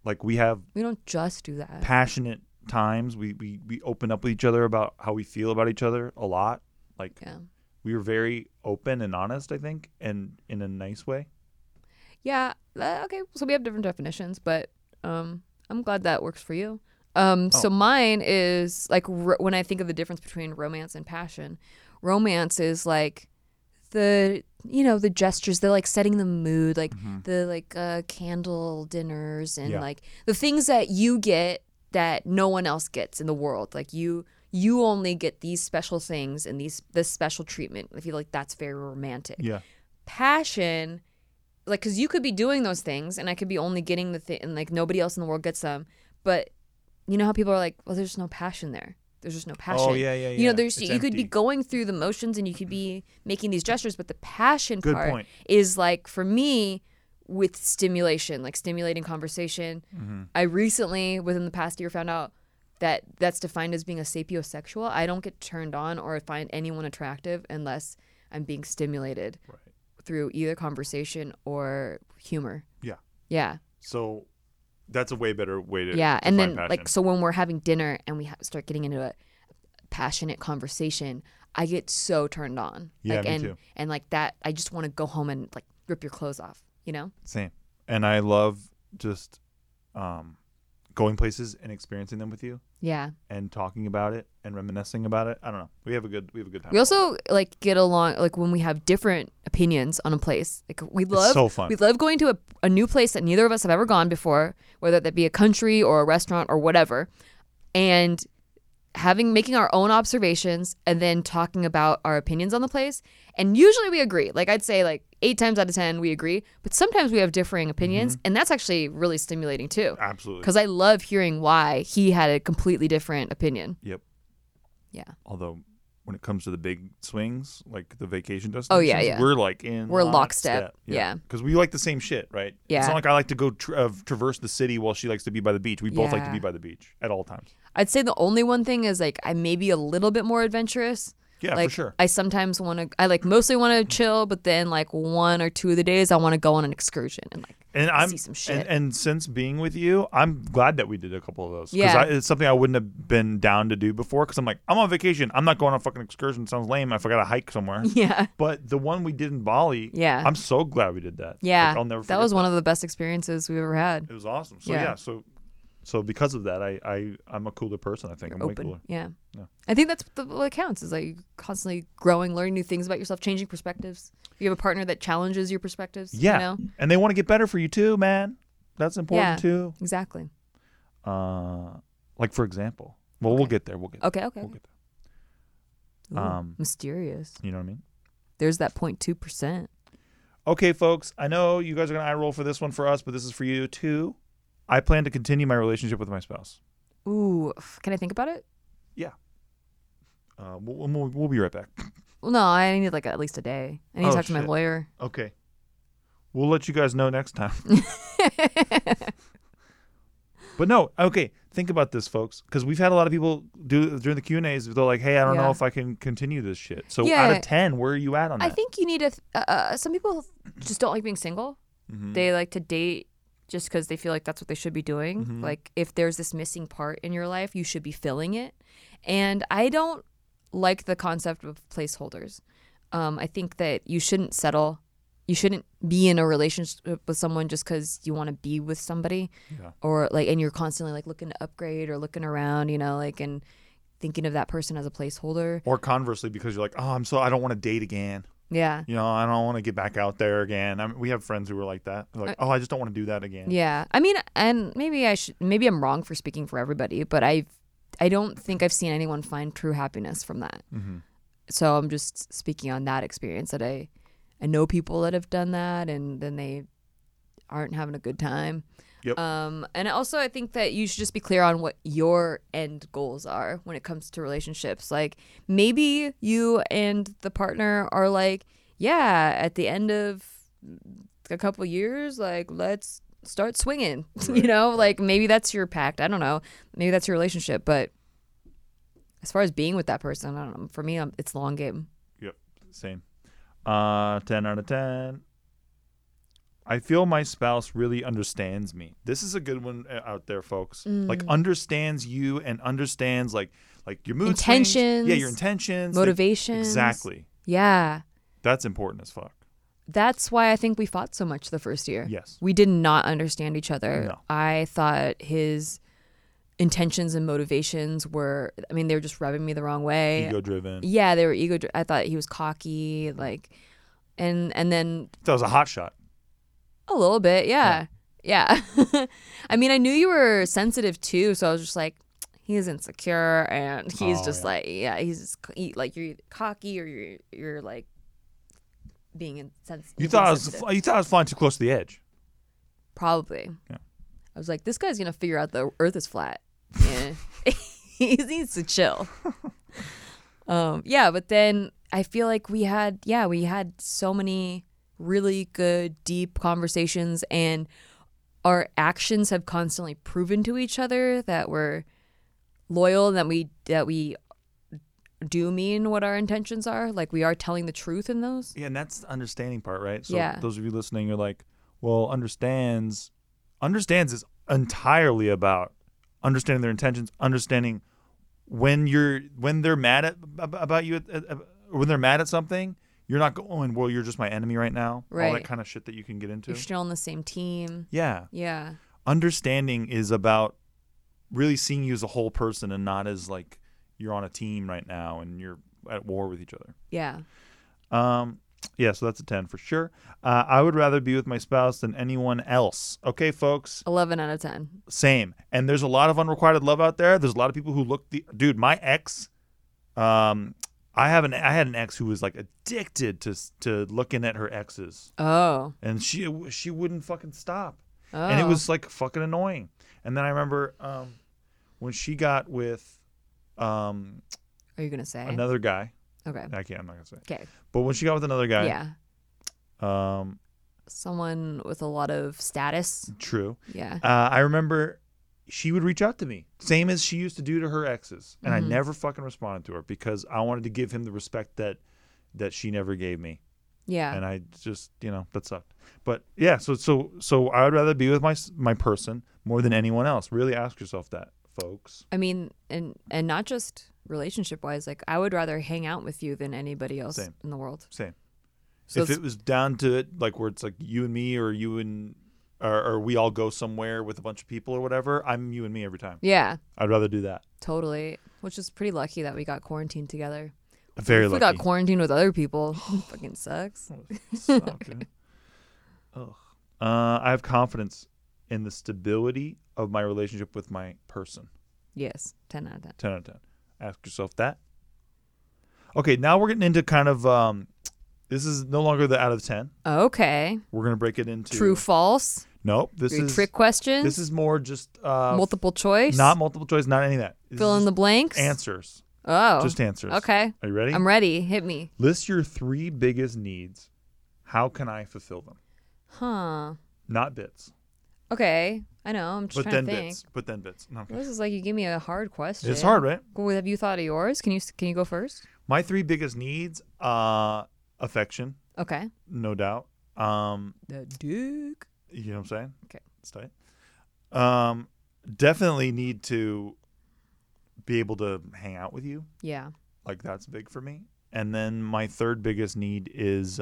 Like we don't just do that. Passionate times. We open up with each other about how we feel about each other a lot. Like we were very open and honest, I think, and in a nice way. Yeah. Okay. So we have different definitions, but I'm glad that works for you. So mine is like when I think of the difference between romance and passion, romance is like the gestures, the like setting the mood, like the like candle dinners and like the things that you get that no one else gets in the world. Like you only get these special things and this special treatment. I feel like that's very romantic. Yeah. Passion, like, because you could be doing those things and I could be only getting the thing and like nobody else in the world gets them. But you know how people are like, well, there's no passion there. There's just no passion. Oh, yeah. You know, you empty. could be going through the motions and you could be making these gestures, but the passion Good part point. is like, for me, with stimulation, like stimulating conversation. I recently, within the past year, found out that that's defined as being a sapiosexual. I don't get turned on or find anyone attractive unless I'm being stimulated through either conversation or humor. Yeah. Yeah. So that's a way better way to and then passion. like, so when we're having dinner and we start getting into a passionate conversation, I get so turned on. Yeah, like, me and too. And like that, I just want to go home and like rip your clothes off, you know? Same. And I love just going places and experiencing them with you. Yeah. And talking about it and reminiscing about it. I don't know. We have a good time. We also like get along, like when we have different opinions on a place. Like It's so fun. We love going to a new place that neither of us have ever gone before, whether that be a country or a restaurant or whatever, and making our own observations and then talking about our opinions on the place. And usually we agree. Like I'd say like 8 times out of 10 we agree, but sometimes we have differing opinions, and that's actually really stimulating too. Absolutely. Because I love hearing why he had a completely different opinion. Yep. Yeah. Although when it comes to the big swings, like the vacation destinations, yeah. we're like We're lockstep. Yeah. Because we like the same shit, right? Yeah. It's not like I like to go traverse the city while she likes to be by the beach. We both like to be by the beach at all times. I'd say the only one thing is like I may be a little bit more adventurous. Yeah, like, for sure. I sometimes mostly want to chill, but then like 1 or 2 of the days I want to go on an excursion and like see some shit. And since being with you, I'm glad that we did a couple of those. Yeah. Because it's something I wouldn't have been down to do before. Because I'm like, I'm on vacation. I'm not going on a fucking excursion. It sounds lame. I forgot to hike somewhere. Yeah. But the one we did in Bali, yeah, I'm so glad we did that. Yeah. Like, I'll never forget that was one of the best experiences we've ever had. It was awesome. So So because of that, I'm a cooler person. I think I'm way cooler. Yeah. I think that's what counts is like constantly growing, learning new things about yourself, changing perspectives. You have a partner that challenges your perspectives. Yeah. You know? And they want to get better for you too, man. That's important too. Exactly. Like for example, we'll get there. We'll get there. Okay. We'll get there. Ooh, mysterious. You know what I mean? There's that 0.2%. Okay, folks. I know you guys are gonna eye roll for this one for us, but this is for you too. I plan to continue my relationship with my spouse. Ooh, can I think about it? Yeah. We'll be right back. Well, no, I need like at least a day. I need to talk to my lawyer. Okay. We'll let you guys know next time. But no, okay. Think about this, folks, because we've had a lot of people do during the Q&As. They're like, "Hey, I don't know if I can continue this shit." So out of 10, where are you at on that? I think you need some people just don't like being single. Mm-hmm. They like to date just because they feel like that's what they should be doing. Mm-hmm. Like if there's this missing part in your life, you should be filling it. And I don't like the concept of placeholders. I think that you shouldn't settle. You shouldn't be in a relationship with someone just because you want to be with somebody, or like, and you're constantly like looking to upgrade or looking around, you know, like, and thinking of that person as a placeholder. Or conversely, because you're like, oh, I don't want to date again. Yeah. You know, I don't want to get back out there again. We have friends who are like that. They're like, I just don't want to do that again. Yeah. I mean, and maybe I'm wrong for speaking for everybody, but I don't think I've seen anyone find true happiness from that. Mm-hmm. So I'm just speaking on that experience that I know people that have done that and then they aren't having a good time. Yep. And also I think that you should just be clear on what your end goals are when it comes to relationships. Like maybe you and the partner are like, yeah, at the end of a couple years, like let's start swinging, right. You know, like maybe that's your pact. I don't know. Maybe that's your relationship. But as far as being with that person, I don't know. For me, it's long game. Yep. Same. 10 out of 10. I feel my spouse really understands me. This is a good one out there, folks. Like understands you and understands like your mood intentions. Swings. Yeah, your intentions. Motivations. Exactly. Yeah. That's important as fuck. That's why I think we fought so much the first year. Yes. We did not understand each other. No. I thought his intentions and motivations were, they were just rubbing me the wrong way. Ego driven. Yeah, they were I thought he was cocky, and then. That was a hot shot. A little bit, yeah. I knew you were sensitive too, so I was just like, he's insecure, and he's he's just you're cocky, or you're like being insensitive. You thought I was flying too close to the edge. Probably. Yeah. I was like, this guy's gonna figure out the Earth is flat. Yeah. He needs to chill. But then I feel like we had so many really good, deep conversations, and our actions have constantly proven to each other that we're loyal, and that we do mean what our intentions are. Like, we are telling the truth in those. Yeah, and that's the understanding part, right? So yeah. Those of you listening are like, well, understands is entirely about understanding their intentions, understanding when they're mad about you, when they're mad at something. You're not going, well, you're just my enemy right now. Right. All that kind of shit that you can get into. You're still on the same team. Yeah. Yeah. Understanding is about really seeing you as a whole person and not as like you're on a team right now and you're at war with each other. Yeah. Yeah, so that's a 10 for sure. I would rather be with my spouse than anyone else. Okay, folks? 11 out of 10. Same. And there's a lot of unrequited love out there. There's a lot of people who dude, my ex, I had an ex who was like addicted to looking at her exes. Oh. And she wouldn't fucking stop. Oh. And it was like fucking annoying. And then I remember when she got with are you gonna say another guy? Okay. I'm not gonna say. Okay. But when she got with another guy, yeah. Someone with a lot of status. True. Yeah. I remember she would reach out to me, same as she used to do to her exes, and I never fucking responded to her because I wanted to give him the respect that she never gave me. Yeah. And I just, that sucked. But yeah, so I would rather be with my person more than anyone else. Really ask yourself that, folks. And not just relationship wise, like I would rather hang out with you than anybody else in the world. Same. So if it was down to it, like where it's like you and me, or you and or we all go somewhere with a bunch of people or whatever, I'm you and me every time. Yeah. I'd rather do that. Totally. Which is pretty lucky that we got quarantined together. Very lucky. If we got quarantined with other people, fucking sucks. Ugh. I have confidence in the stability of my relationship with my person. Yes. 10 out of 10. 10 out of 10. Ask yourself that. Okay, now we're getting into kind of this is no longer the out of 10. Okay. We're going to break it into true, false. Nope. This is trick questions. This is more just multiple choice. Not multiple choice, not any of that. Fill in the blanks. Answers. Oh. Just answers. Okay. Are you ready? I'm ready. Hit me. List your 3 biggest needs. How can I fulfill them? Huh. Not bits. Okay. I know. I'm just trying to think. But then bits. No, okay. This is like you give me a hard question. It's hard, right? Well, have you thought of yours? Can you go first? My 3 biggest needs, affection. Okay. No doubt. The dick. You know what I'm saying? Okay. It's tight. Definitely need to be able to hang out with you. Yeah. Like that's big for me. And then my 3rd biggest need is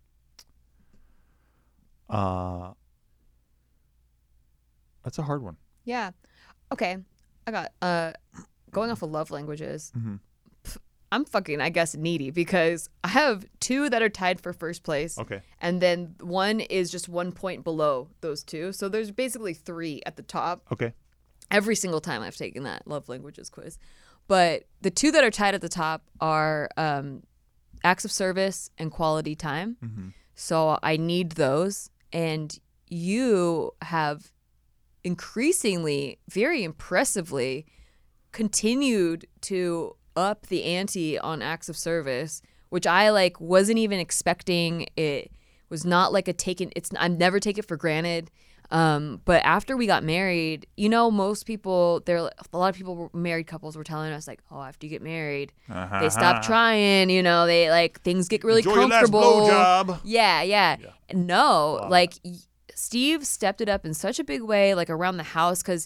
that's a hard one. Yeah. Okay. I got going off of love languages. Mm-hmm. I'm fucking, I guess, needy because I have 2 that are tied for first place. Okay. And then one is just 1 point below those 2. So there's basically 3 at the top. Okay. Every single time I've taken that love languages quiz. But the 2 that are tied at the top are acts of service and quality time. Mm-hmm. So I need those. And you have increasingly, very impressively, continued to up the ante on acts of service, which I wasn't even expecting. It was not like I never take it for granted. But after we got married, most people, a lot of people, married couples were telling us after you get married, they stop trying, they things get really Enjoy comfortable. Your last blowjob. Yeah. No, Steve stepped it up in such a big way, like around the house, because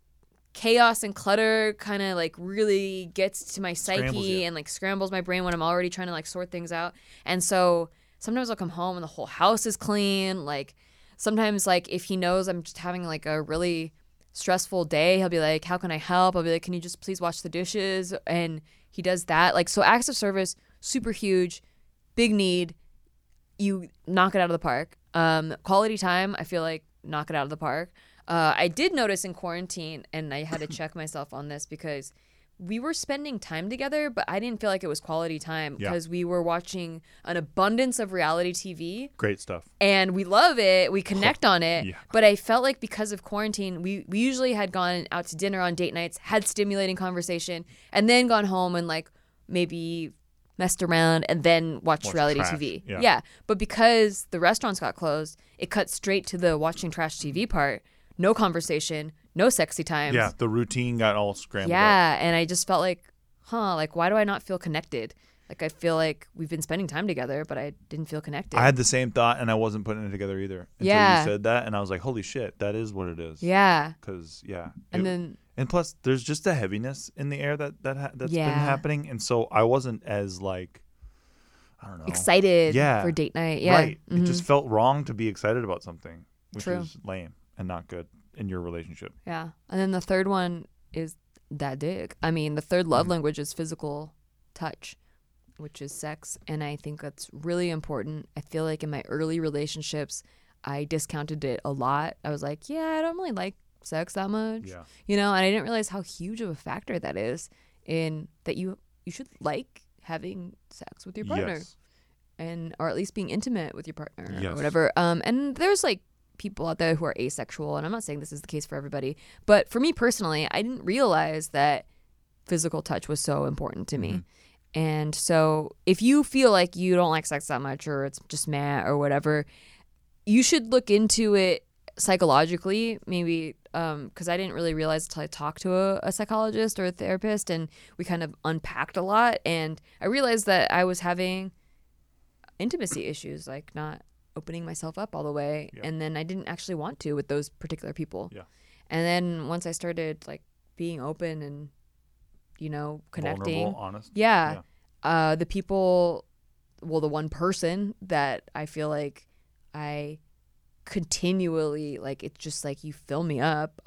chaos and clutter kind of like really gets to my psyche and like scrambles my brain when I'm already trying to like sort things out. And so sometimes I'll come home and the whole house is clean. Like sometimes like if he knows I'm just having like a really stressful day, he'll be like, how can I help? I'll be like, can you just please wash the dishes? And he does that. Like, so acts of service, super huge, big need. You knock it out of the park. Quality time, I feel like knock it out of the park. I did notice in quarantine, and I had to check myself on this because we were spending time together, but I didn't feel like it was quality time because we were watching an abundance of reality TV. Great stuff. And we love it. We connect on it. Yeah. But I felt like because of quarantine, we usually had gone out to dinner on date nights, had stimulating conversation, and then gone home and like maybe messed around and then watched reality trash. TV. Yeah. But because the restaurants got closed, it cut straight to the watching trash TV part. No conversation, no sexy times. Yeah, the routine got all scrambled up. And I just felt like, like why do I not feel connected? Like I feel like we've been spending time together, but I didn't feel connected. I had the same thought, and I wasn't putting it together either until you said that, and I was like, holy shit, that is what it is. Yeah. Because, and plus, there's just a heaviness in the air that's been happening, and so I wasn't as like, I don't know. Excited for date night. Yeah. Right. Mm-hmm. It just felt wrong to be excited about something, which True. is lame and not good in your relationship. Yeah. And then the third one is that dick. I mean, the third love language is physical touch, which is sex. And I think that's really important. I feel like in my early relationships, I discounted it a lot. I was like, I don't really like sex that much. Yeah. You know, and I didn't realize how huge of a factor that is in that you should like having sex with your partner. Yes. And or at least being intimate with your partner yes. or whatever. And there's like people out there who are asexual, and I'm not saying this is the case for everybody, but for me personally, I didn't realize that physical touch was so important to me. And so if you feel like you don't like sex that much or it's just meh or whatever, you should look into it psychologically, maybe because I didn't really realize until I talked to a psychologist or a therapist, and we kind of unpacked a lot, and I realized that I was having intimacy issues, like not opening myself up all the way, and then I didn't actually want to with those particular people. And then once I started like being open and connecting, vulnerable, honest, the people, the one person that I feel like I continually like, it's just like you fill me up,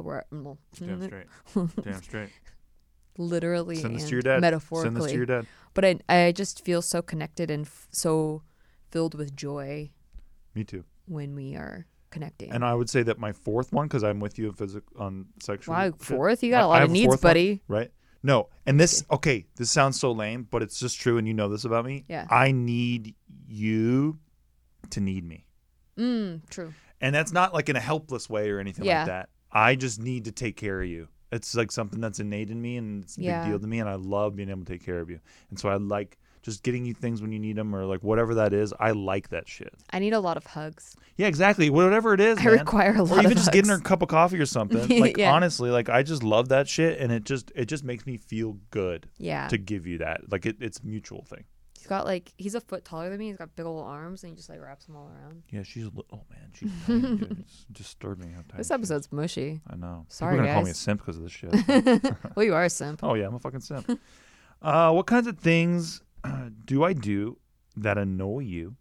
damn straight, literally, send this to your dad, metaphorically. Send this to your dad. But I just feel so connected and so filled with joy. Me too. When we are connecting. And I would say that my fourth one, because I'm with you on sexual. Wow, fourth? You got a lot of needs, buddy. One, right? No. And this sounds so lame, but it's just true, and you know this about me. Yeah. I need you to need me. True. And that's not like in a helpless way or anything like that. I just need to take care of you. It's like something that's innate in me, and it's a big deal to me, and I love being able to take care of you. And so I like just getting you things when you need them, or like whatever that is. I like that shit. I need a lot of hugs. Yeah, exactly. Whatever it is, I require a lot of hugs. Or even just getting her a cup of coffee or something. Like honestly, like I just love that shit, and it just makes me feel good. Yeah. To give you that, like it's a mutual thing. He's a foot taller than me. He's got big old arms, and he just like wraps them all around. Yeah, she's a little. Oh man, she's tiny, dude. It's disturbing how tiny. This episode's mushy. I know. Sorry, People are gonna guys. call me a simp because of this shit. Well, you are a simp. Oh yeah, I'm a fucking simp. What kinds of things do I do that annoy you,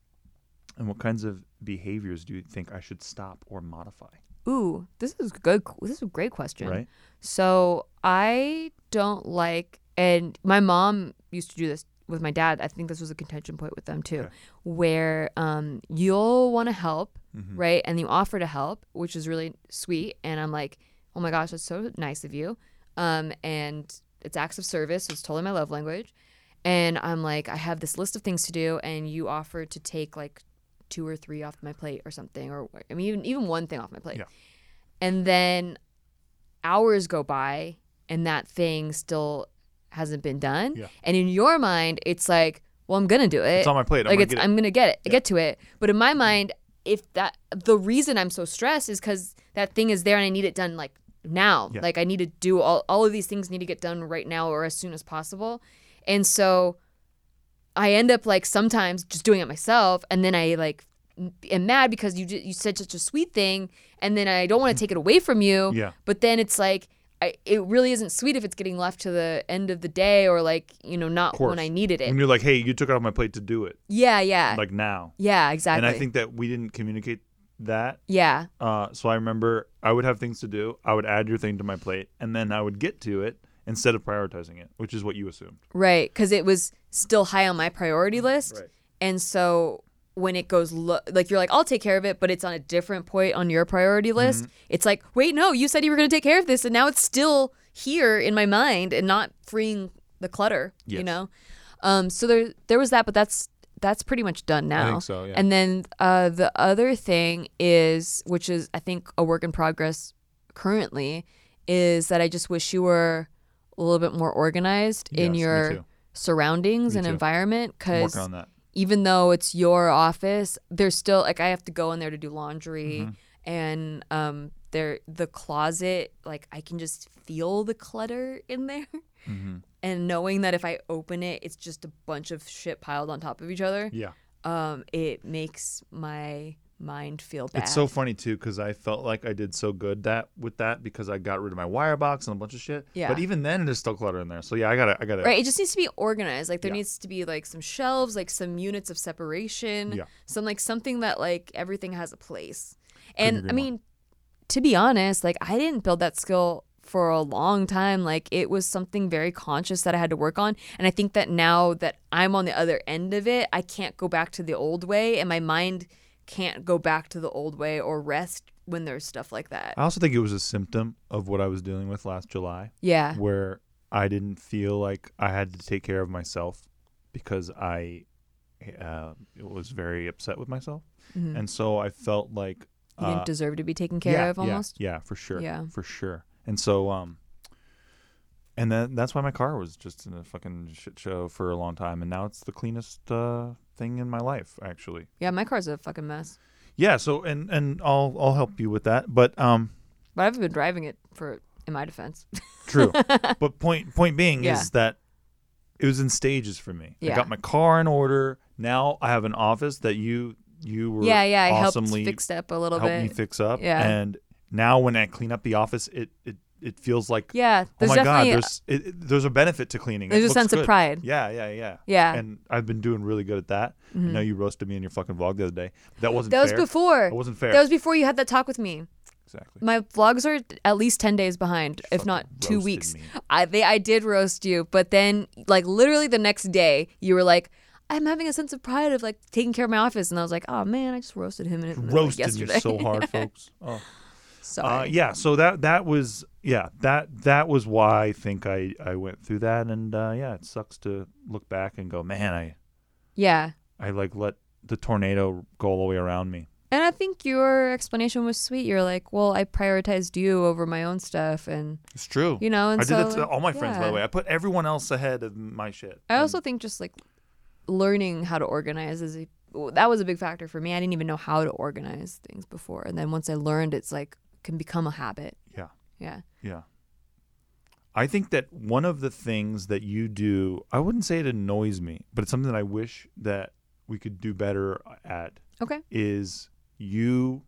and what kinds of behaviors do you think I should stop or modify? Ooh, this is good. This is a great question. Right. So I don't like, and my mom used to do this with my dad. I think this was a contention point with them too, where you'll want to help, right? And you offer to help, which is really sweet. And I'm like, oh my gosh, that's so nice of you. And it's acts of service. It's totally my love language. And I'm like, I have this list of things to do, and you offer to take like 2 or 3 off my plate or something, or I mean, even one thing off my plate. Yeah. And then hours go by, and that thing still hasn't been done. Yeah. And in your mind, it's like, well, I'm gonna do it. It's on my plate. I'm gonna get it. Yeah. Get to it. But in my mind, the reason I'm so stressed is because that thing is there, and I need it done like now. Yeah. Like I need to do all of these things need to get done right now or as soon as possible. And so I end up like sometimes just doing it myself, and then I like am mad because you said such a sweet thing, and then I don't want to take it away from you. Yeah. But then it's like it really isn't sweet if it's getting left to the end of the day, or like, not when I needed it. And you're like, hey, you took it off my plate to do it. Yeah. Like now. Yeah, exactly. And I think that we didn't communicate that. Yeah. So I remember I would have things to do. I would add your thing to my plate, and then I would get to it instead of prioritizing it, which is what you assumed. Right, because it was still high on my priority list. Right. And so when it goes like you're like, I'll take care of it, but it's on a different point on your priority list. It's like, wait, no, you said you were going to take care of this, and now it's still here in my mind and not freeing the clutter. Yes. So there was that, but that's pretty much done now. I think so, yeah. And then the other thing is, which is I think a work in progress currently, is that I just wish you were a little bit more organized in Yes, me your too. surroundings Me and too. environment, I'm because working on that. even though it's your office, there's still like I have to go in there to do laundry, and the closet, like I can just feel the clutter in there, and knowing that if I open it, it's just a bunch of shit piled on top of each other. Yeah. It makes my mind feel bad. It's so funny too, because I felt like I did so good with that because I got rid of my wire box and a bunch of shit. Yeah. But even then, there's still clutter in there. So yeah, I gotta. Right, it just needs to be organized. Like there Yeah. needs to be like some shelves, like some units of separation, Yeah. something that like everything has a place. Couldn't And agree I more. mean, to be honest, like I didn't build that skill for a long time. Like it was something very conscious that I had to work on. And I think that now that I'm on the other end of it, I can't go back to the old way, and my mind can't go back to the old way or rest when there's stuff like that. I also think it was a symptom of what I was dealing with last July. Yeah. Where I didn't feel like I had to take care of myself because I was very upset with myself. And so I felt like You didn't deserve to be taken care of almost. Yeah, for sure. Yeah. For sure. And so and then that's why my car was just in a fucking shit show for a long time, and now it's the cleanest thing in my life, actually. Yeah, my car's a fucking mess. Yeah, so and I'll help you with that. But But I've been driving it in my defense. true. But point being Yeah. is that it was in stages for me. Yeah. I got my car in order. Now I have an office that you were Yeah, I helped awesomely fix up a little helped bit. me fix up. Yeah. And now when I clean up the office, it feels like Yeah, oh there's my god, definitely there's a benefit to cleaning. There's It a looks sense of good. pride. Yeah. Yeah. And I've been doing really good at that. I know you roasted me in your fucking vlog the other day. But that wasn't That was fair. before. It wasn't fair. That was before you had that talk with me. Exactly. My vlogs are at least 10 days behind, if not 2 roasted weeks. me. I did roast you, but then like literally the next day you were like, I'm having a sense of pride of like taking care of my office, and I was like, oh man, I just roasted him Roasted yesterday. me so hard, folks. Oh. Sorry. Yeah, so that was that was why I think I went through that, and it sucks to look back and go, man, Yeah. I like let the tornado go all the way around me. And I think your explanation was sweet. You're like, well, I prioritized you over my own stuff, and It's true. and I so did that to all my friends, by yeah. the way. I put everyone else ahead of my shit. I also think just like learning how to organize that was a big factor for me. I didn't even know how to organize things before, and then once I learned, it's like can become a habit. Yeah. Yeah. Yeah. I think that one of the things that you do, I wouldn't say it annoys me, but it's something that I wish that we could do better at, Okay. is you,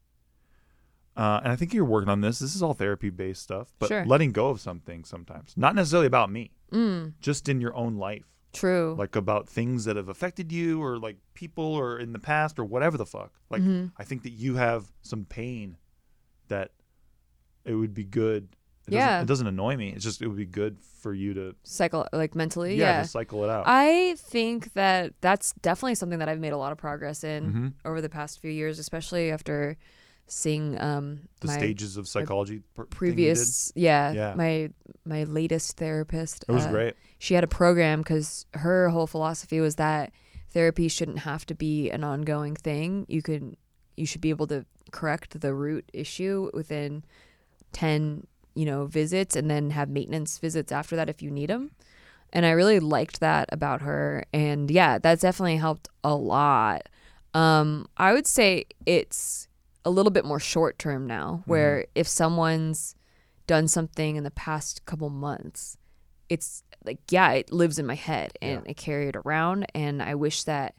and I think you're working on this. This is all therapy-based stuff, but Sure. letting go of some things sometimes. Not necessarily about me, just in your own life. True. Like about things that have affected you or like people or in the past or whatever the fuck. Like I think that you have some pain that it would be good. It doesn't annoy me. It's just it would be good for you to Cycle like mentally. to cycle it out. I think that that's definitely something that I've made a lot of progress in Mm-hmm. over the past few years, especially after seeing the my stages of psychology previous Yeah. my latest therapist. It was great. She had a program because her whole philosophy was that therapy shouldn't have to be an ongoing thing. You should be able to correct the root issue within 10 visits, and then have maintenance visits after that if you need them. And I really liked that about her, and yeah, that's definitely helped a lot. I would say it's a little bit more short term now, where if someone's done something in the past couple months, it's like, it lives in my head and I carry it around. And I wish that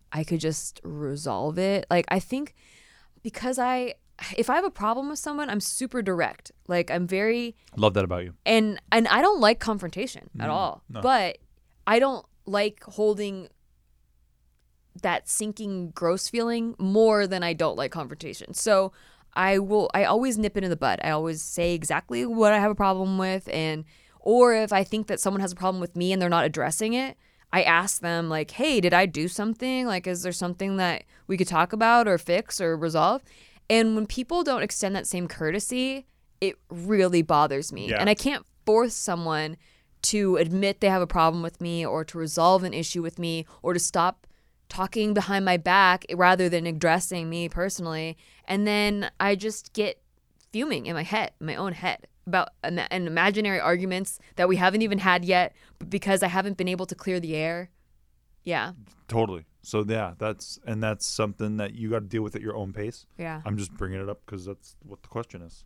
I could just resolve it. Like, I think because if I have a problem with someone, I'm super direct. Like, I'm very... Love that about you. And I don't like confrontation at all. No. But I don't like holding that sinking gross feeling more than I don't like confrontation. So I always nip it in the bud. I always say exactly what I have a problem with, or if I think that someone has a problem with me and they're not addressing it, I ask them like, hey, did I do something? Like, is there something that we could talk about or fix or resolve? And when people don't extend that same courtesy, it really bothers me. Yeah. And I can't force someone to admit they have a problem with me or to resolve an issue with me or to stop talking behind my back rather than addressing me personally. And then I just get fuming in my own head about an imaginary arguments that we haven't even had yet, but because I haven't been able to clear the air. Yeah. Totally. So yeah, that's something that you got to deal with at your own pace. Yeah. I'm just bringing it up because that's what the question is.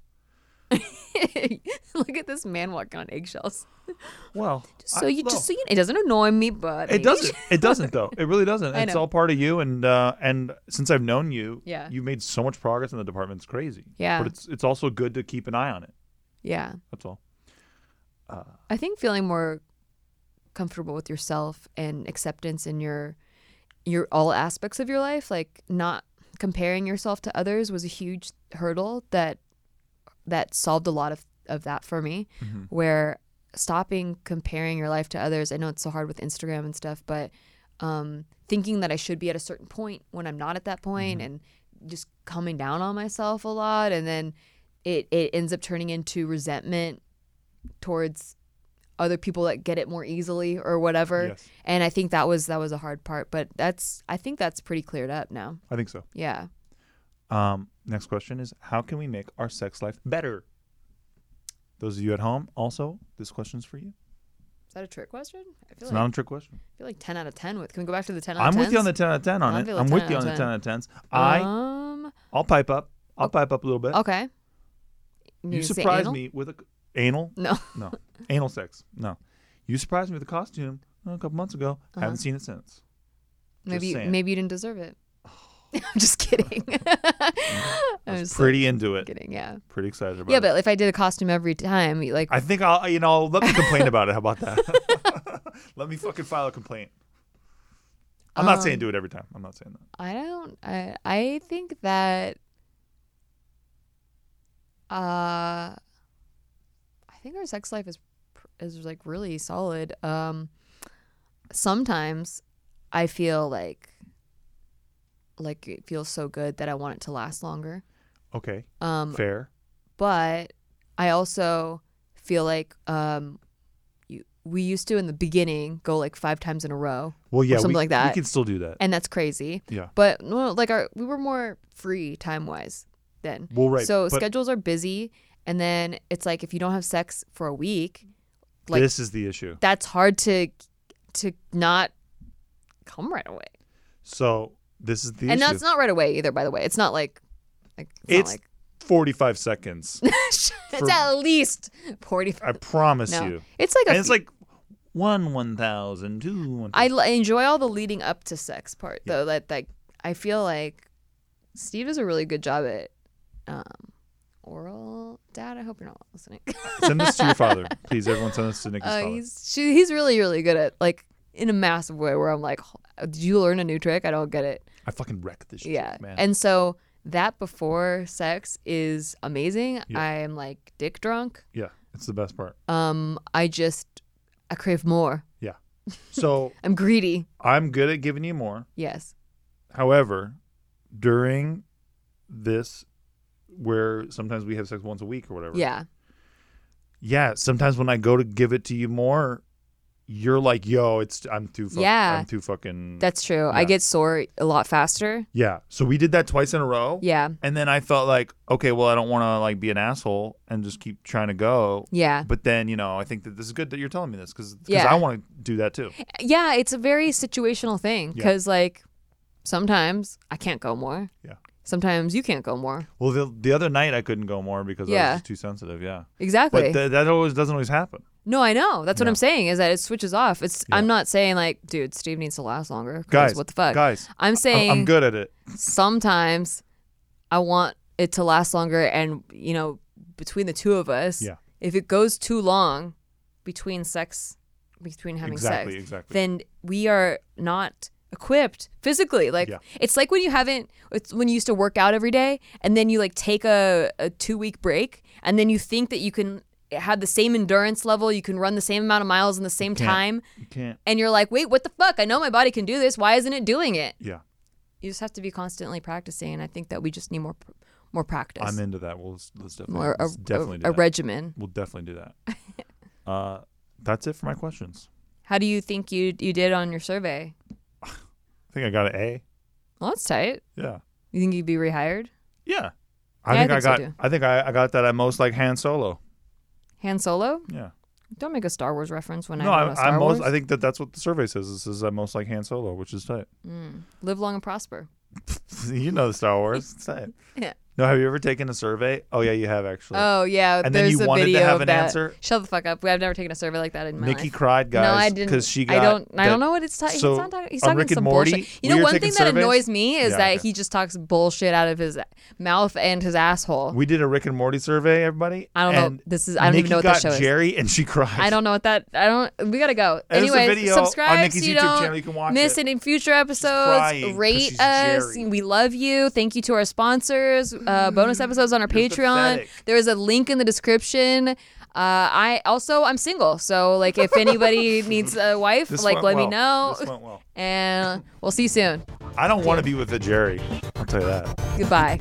Look at this man walking on eggshells. Well, So you know, it doesn't annoy me, but it doesn't. It doesn't though. It really doesn't. I It's know. all part of you, and since I've known you, Yeah. you made so much progress in the department. It's crazy. Yeah. But it's also good to keep an eye on it. Yeah. That's all. I think feeling more comfortable with yourself and acceptance in your all aspects of your life, like not comparing yourself to others, was a huge hurdle that solved a lot of that for me. Mm-hmm. Where stopping comparing your life to others, I know it's so hard with Instagram and stuff, but thinking that I should be at a certain point when I'm not at that point, Mm-hmm. and just coming down on myself a lot, and then it ends up turning into resentment towards other people that get it more easily or whatever. Yes. And I think that was a hard part, but I think that's pretty cleared up now. I think so. Yeah. Next question is, how can we make our sex life better? Those of you at home, also, this question's for you. Is that a trick question? I feel It's not a trick question. 10 out of 10 with. Can we go back to the 10 out of 10s? I'm with you on the 10 out of 10 on I it. feel like I'm 10 with you out on of the 10. 10 out of 10s. I'll pipe up. I'll pipe up a little bit. Okay. You say surprised anal? me with anal? No. No. Anal sex. No. You surprised me with a costume a couple months ago. Haven't seen it since. Maybe saying. maybe you didn't deserve it. I'm just kidding. I was pretty into it. Kidding, yeah. Pretty excited about Yeah, it. but if I did a costume every time, like I think I'll let me complain about it. How about that? Let me fucking file a complaint. I'm not saying do it every time. I'm not saying that. I think that I think our sex life is like really solid. Sometimes I feel like it feels so good that I want it to last longer. Okay. Fair. But I also feel like we used to in the beginning go like 5 times in a row. Well, yeah, or something we like that. We can still do that. And that's crazy. Yeah. But no, like we were more free time wise then. Well, right, So but- schedules are busy, and then it's like if you don't have sex for a week, like This is the issue. that's hard to not come right away. So this is the And issue. that's not right away either, by the way. It's not like It's not like 45 seconds. it's at least 45. I promise No. you. It's like And it's like 1,000, 2,000. I enjoy all the leading up to sex part though. That like I feel like Steve does a really good job at oral. Dad, I hope you're not listening. Send this to your father. Please, everyone send this to Nikki's father. He's really, really good at, like, in a massive way where I'm like, did you learn a new trick? I don't get it. I fucking wrecked this shit, Yeah. man. And so that before sex is amazing. Yeah. I am like dick drunk. Yeah, it's the best part. I crave more. Yeah. So I'm greedy. I'm good at giving you more. Yes. However, during this, where sometimes we have sex once a week or whatever. Yeah. Yeah. Sometimes when I go to give it to you more, you're like, "Yo, I'm too fucking." That's true. I Yeah. get sore a lot faster. Yeah. So we did that twice in a row. Yeah. And then I felt like, okay, well, I don't want to like be an asshole and just keep trying to go. Yeah. But then, I think that this is good that you're telling me this because Yeah. I want to do that too. Yeah, it's a very situational thing because, like, sometimes I can't go more. Yeah. Sometimes you can't go more. Well, the other night I couldn't go more because I Yeah. was just too sensitive. Yeah. Exactly. But that doesn't always happen. No, I know. That's what Yeah. I'm saying is that it switches off. I'm not saying like, dude, Steve needs to last longer. Guys, what the fuck? Guys, I'm saying I'm good at it. Sometimes I want it to last longer, and between the two of us, if it goes too long between having sex, then we are not equipped physically. It's like when you used to work out every day and then you like take a 2-week break and then you think that you can have the same endurance level, you can run the same amount of miles in the same time. You can't. And you're like, wait, what the fuck? I know my body can do this. Why isn't it doing it? Yeah. You just have to be constantly practicing, and I think that we just need more practice. I'm into that. Let's definitely, More do that. A regimen. We'll definitely do that. That's it for my questions. How do you think you did on your survey? I think I got an A. Well, that's tight. Yeah. You think you'd be rehired? Yeah. I think so too. I think I got that. I most like Han Solo. Han Solo? Yeah. Don't make a Star Wars reference when No, I know Star Wars. I think that's what the survey says. It says I'm most like Han Solo, which is tight. Live long and prosper. You know the Star Wars. It's tight. Yeah. No, have you ever taken a survey? Oh, yeah, you have actually. Oh, yeah. And then there's you a wanted video to have of an that. answer? Shut the fuck up. I've never taken a survey like that in my life. Nikki cried, guys. No, I didn't. Because she got. I don't know what it's talking. So he's on talking Rick and some Morty, bullshit. we were One taking thing that surveys? annoys me is Yeah, that okay. he just talks bullshit out of his mouth and his asshole. We did a Rick and Morty survey, everybody. I don't know. I don't even know what Nikki this show got is. Jerry, and she cried. I don't know what that. We gotta go. There's a Anyways, video on subscribe Nikki's so you YouTube don't channel. You can watch miss it. any future episodes. crying 'cause Rate she's us. Jerry. We love you. Thank you to our sponsors. Bonus episodes on our You're Patreon. pathetic. There is a link in the description. I'm single, so like if anybody needs a wife, This like went let me well. know. This went well. And we'll see you soon. I don't want to be with a Jerry. I'll tell you that. Goodbye.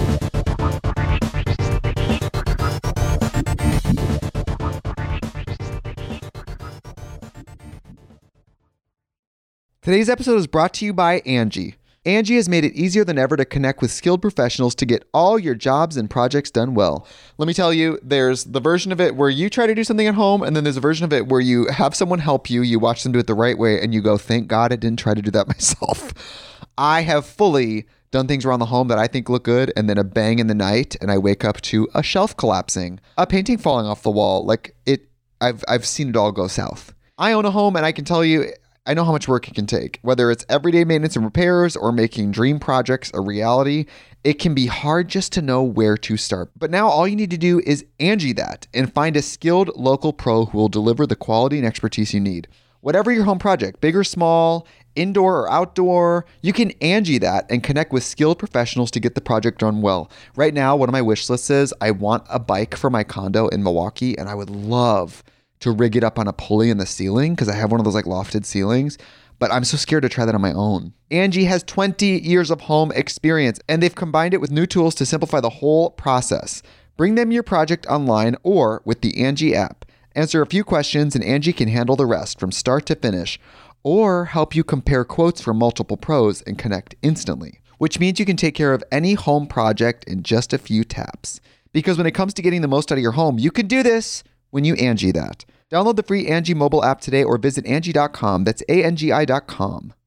Today's episode is brought to you by Angie. Angie has made it easier than ever to connect with skilled professionals to get all your jobs and projects done well. Let me tell you, there's the version of it where you try to do something at home, and then there's a version of it where you have someone help you, you watch them do it the right way, and you go, thank God I didn't try to do that myself. I have fully done things around the home that I think look good, and then a bang in the night, and I wake up to a shelf collapsing, a painting falling off the wall. I've seen it all go south. I own a home, and I can tell you, I know how much work it can take. Whether it's everyday maintenance and repairs or making dream projects a reality, it can be hard just to know where to start. But now all you need to do is Angie that and find a skilled local pro who will deliver the quality and expertise you need. Whatever your home project, big or small, indoor or outdoor, you can Angie that and connect with skilled professionals to get the project done well. Right now, one of my wish lists is I want a bike for my condo in Milwaukee, and I would love to rig it up on a pulley in the ceiling because I have one of those like lofted ceilings, but I'm so scared to try that on my own. Angie has 20 years of home experience, and they've combined it with new tools to simplify the whole process. Bring them your project online or with the Angie app. Answer a few questions and Angie can handle the rest from start to finish, or help you compare quotes from multiple pros and connect instantly, which means you can take care of any home project in just a few taps. Because when it comes to getting the most out of your home, you can do this when you Angie that. Download the free Angie mobile app today or visit Angie.com. That's ANGI.com.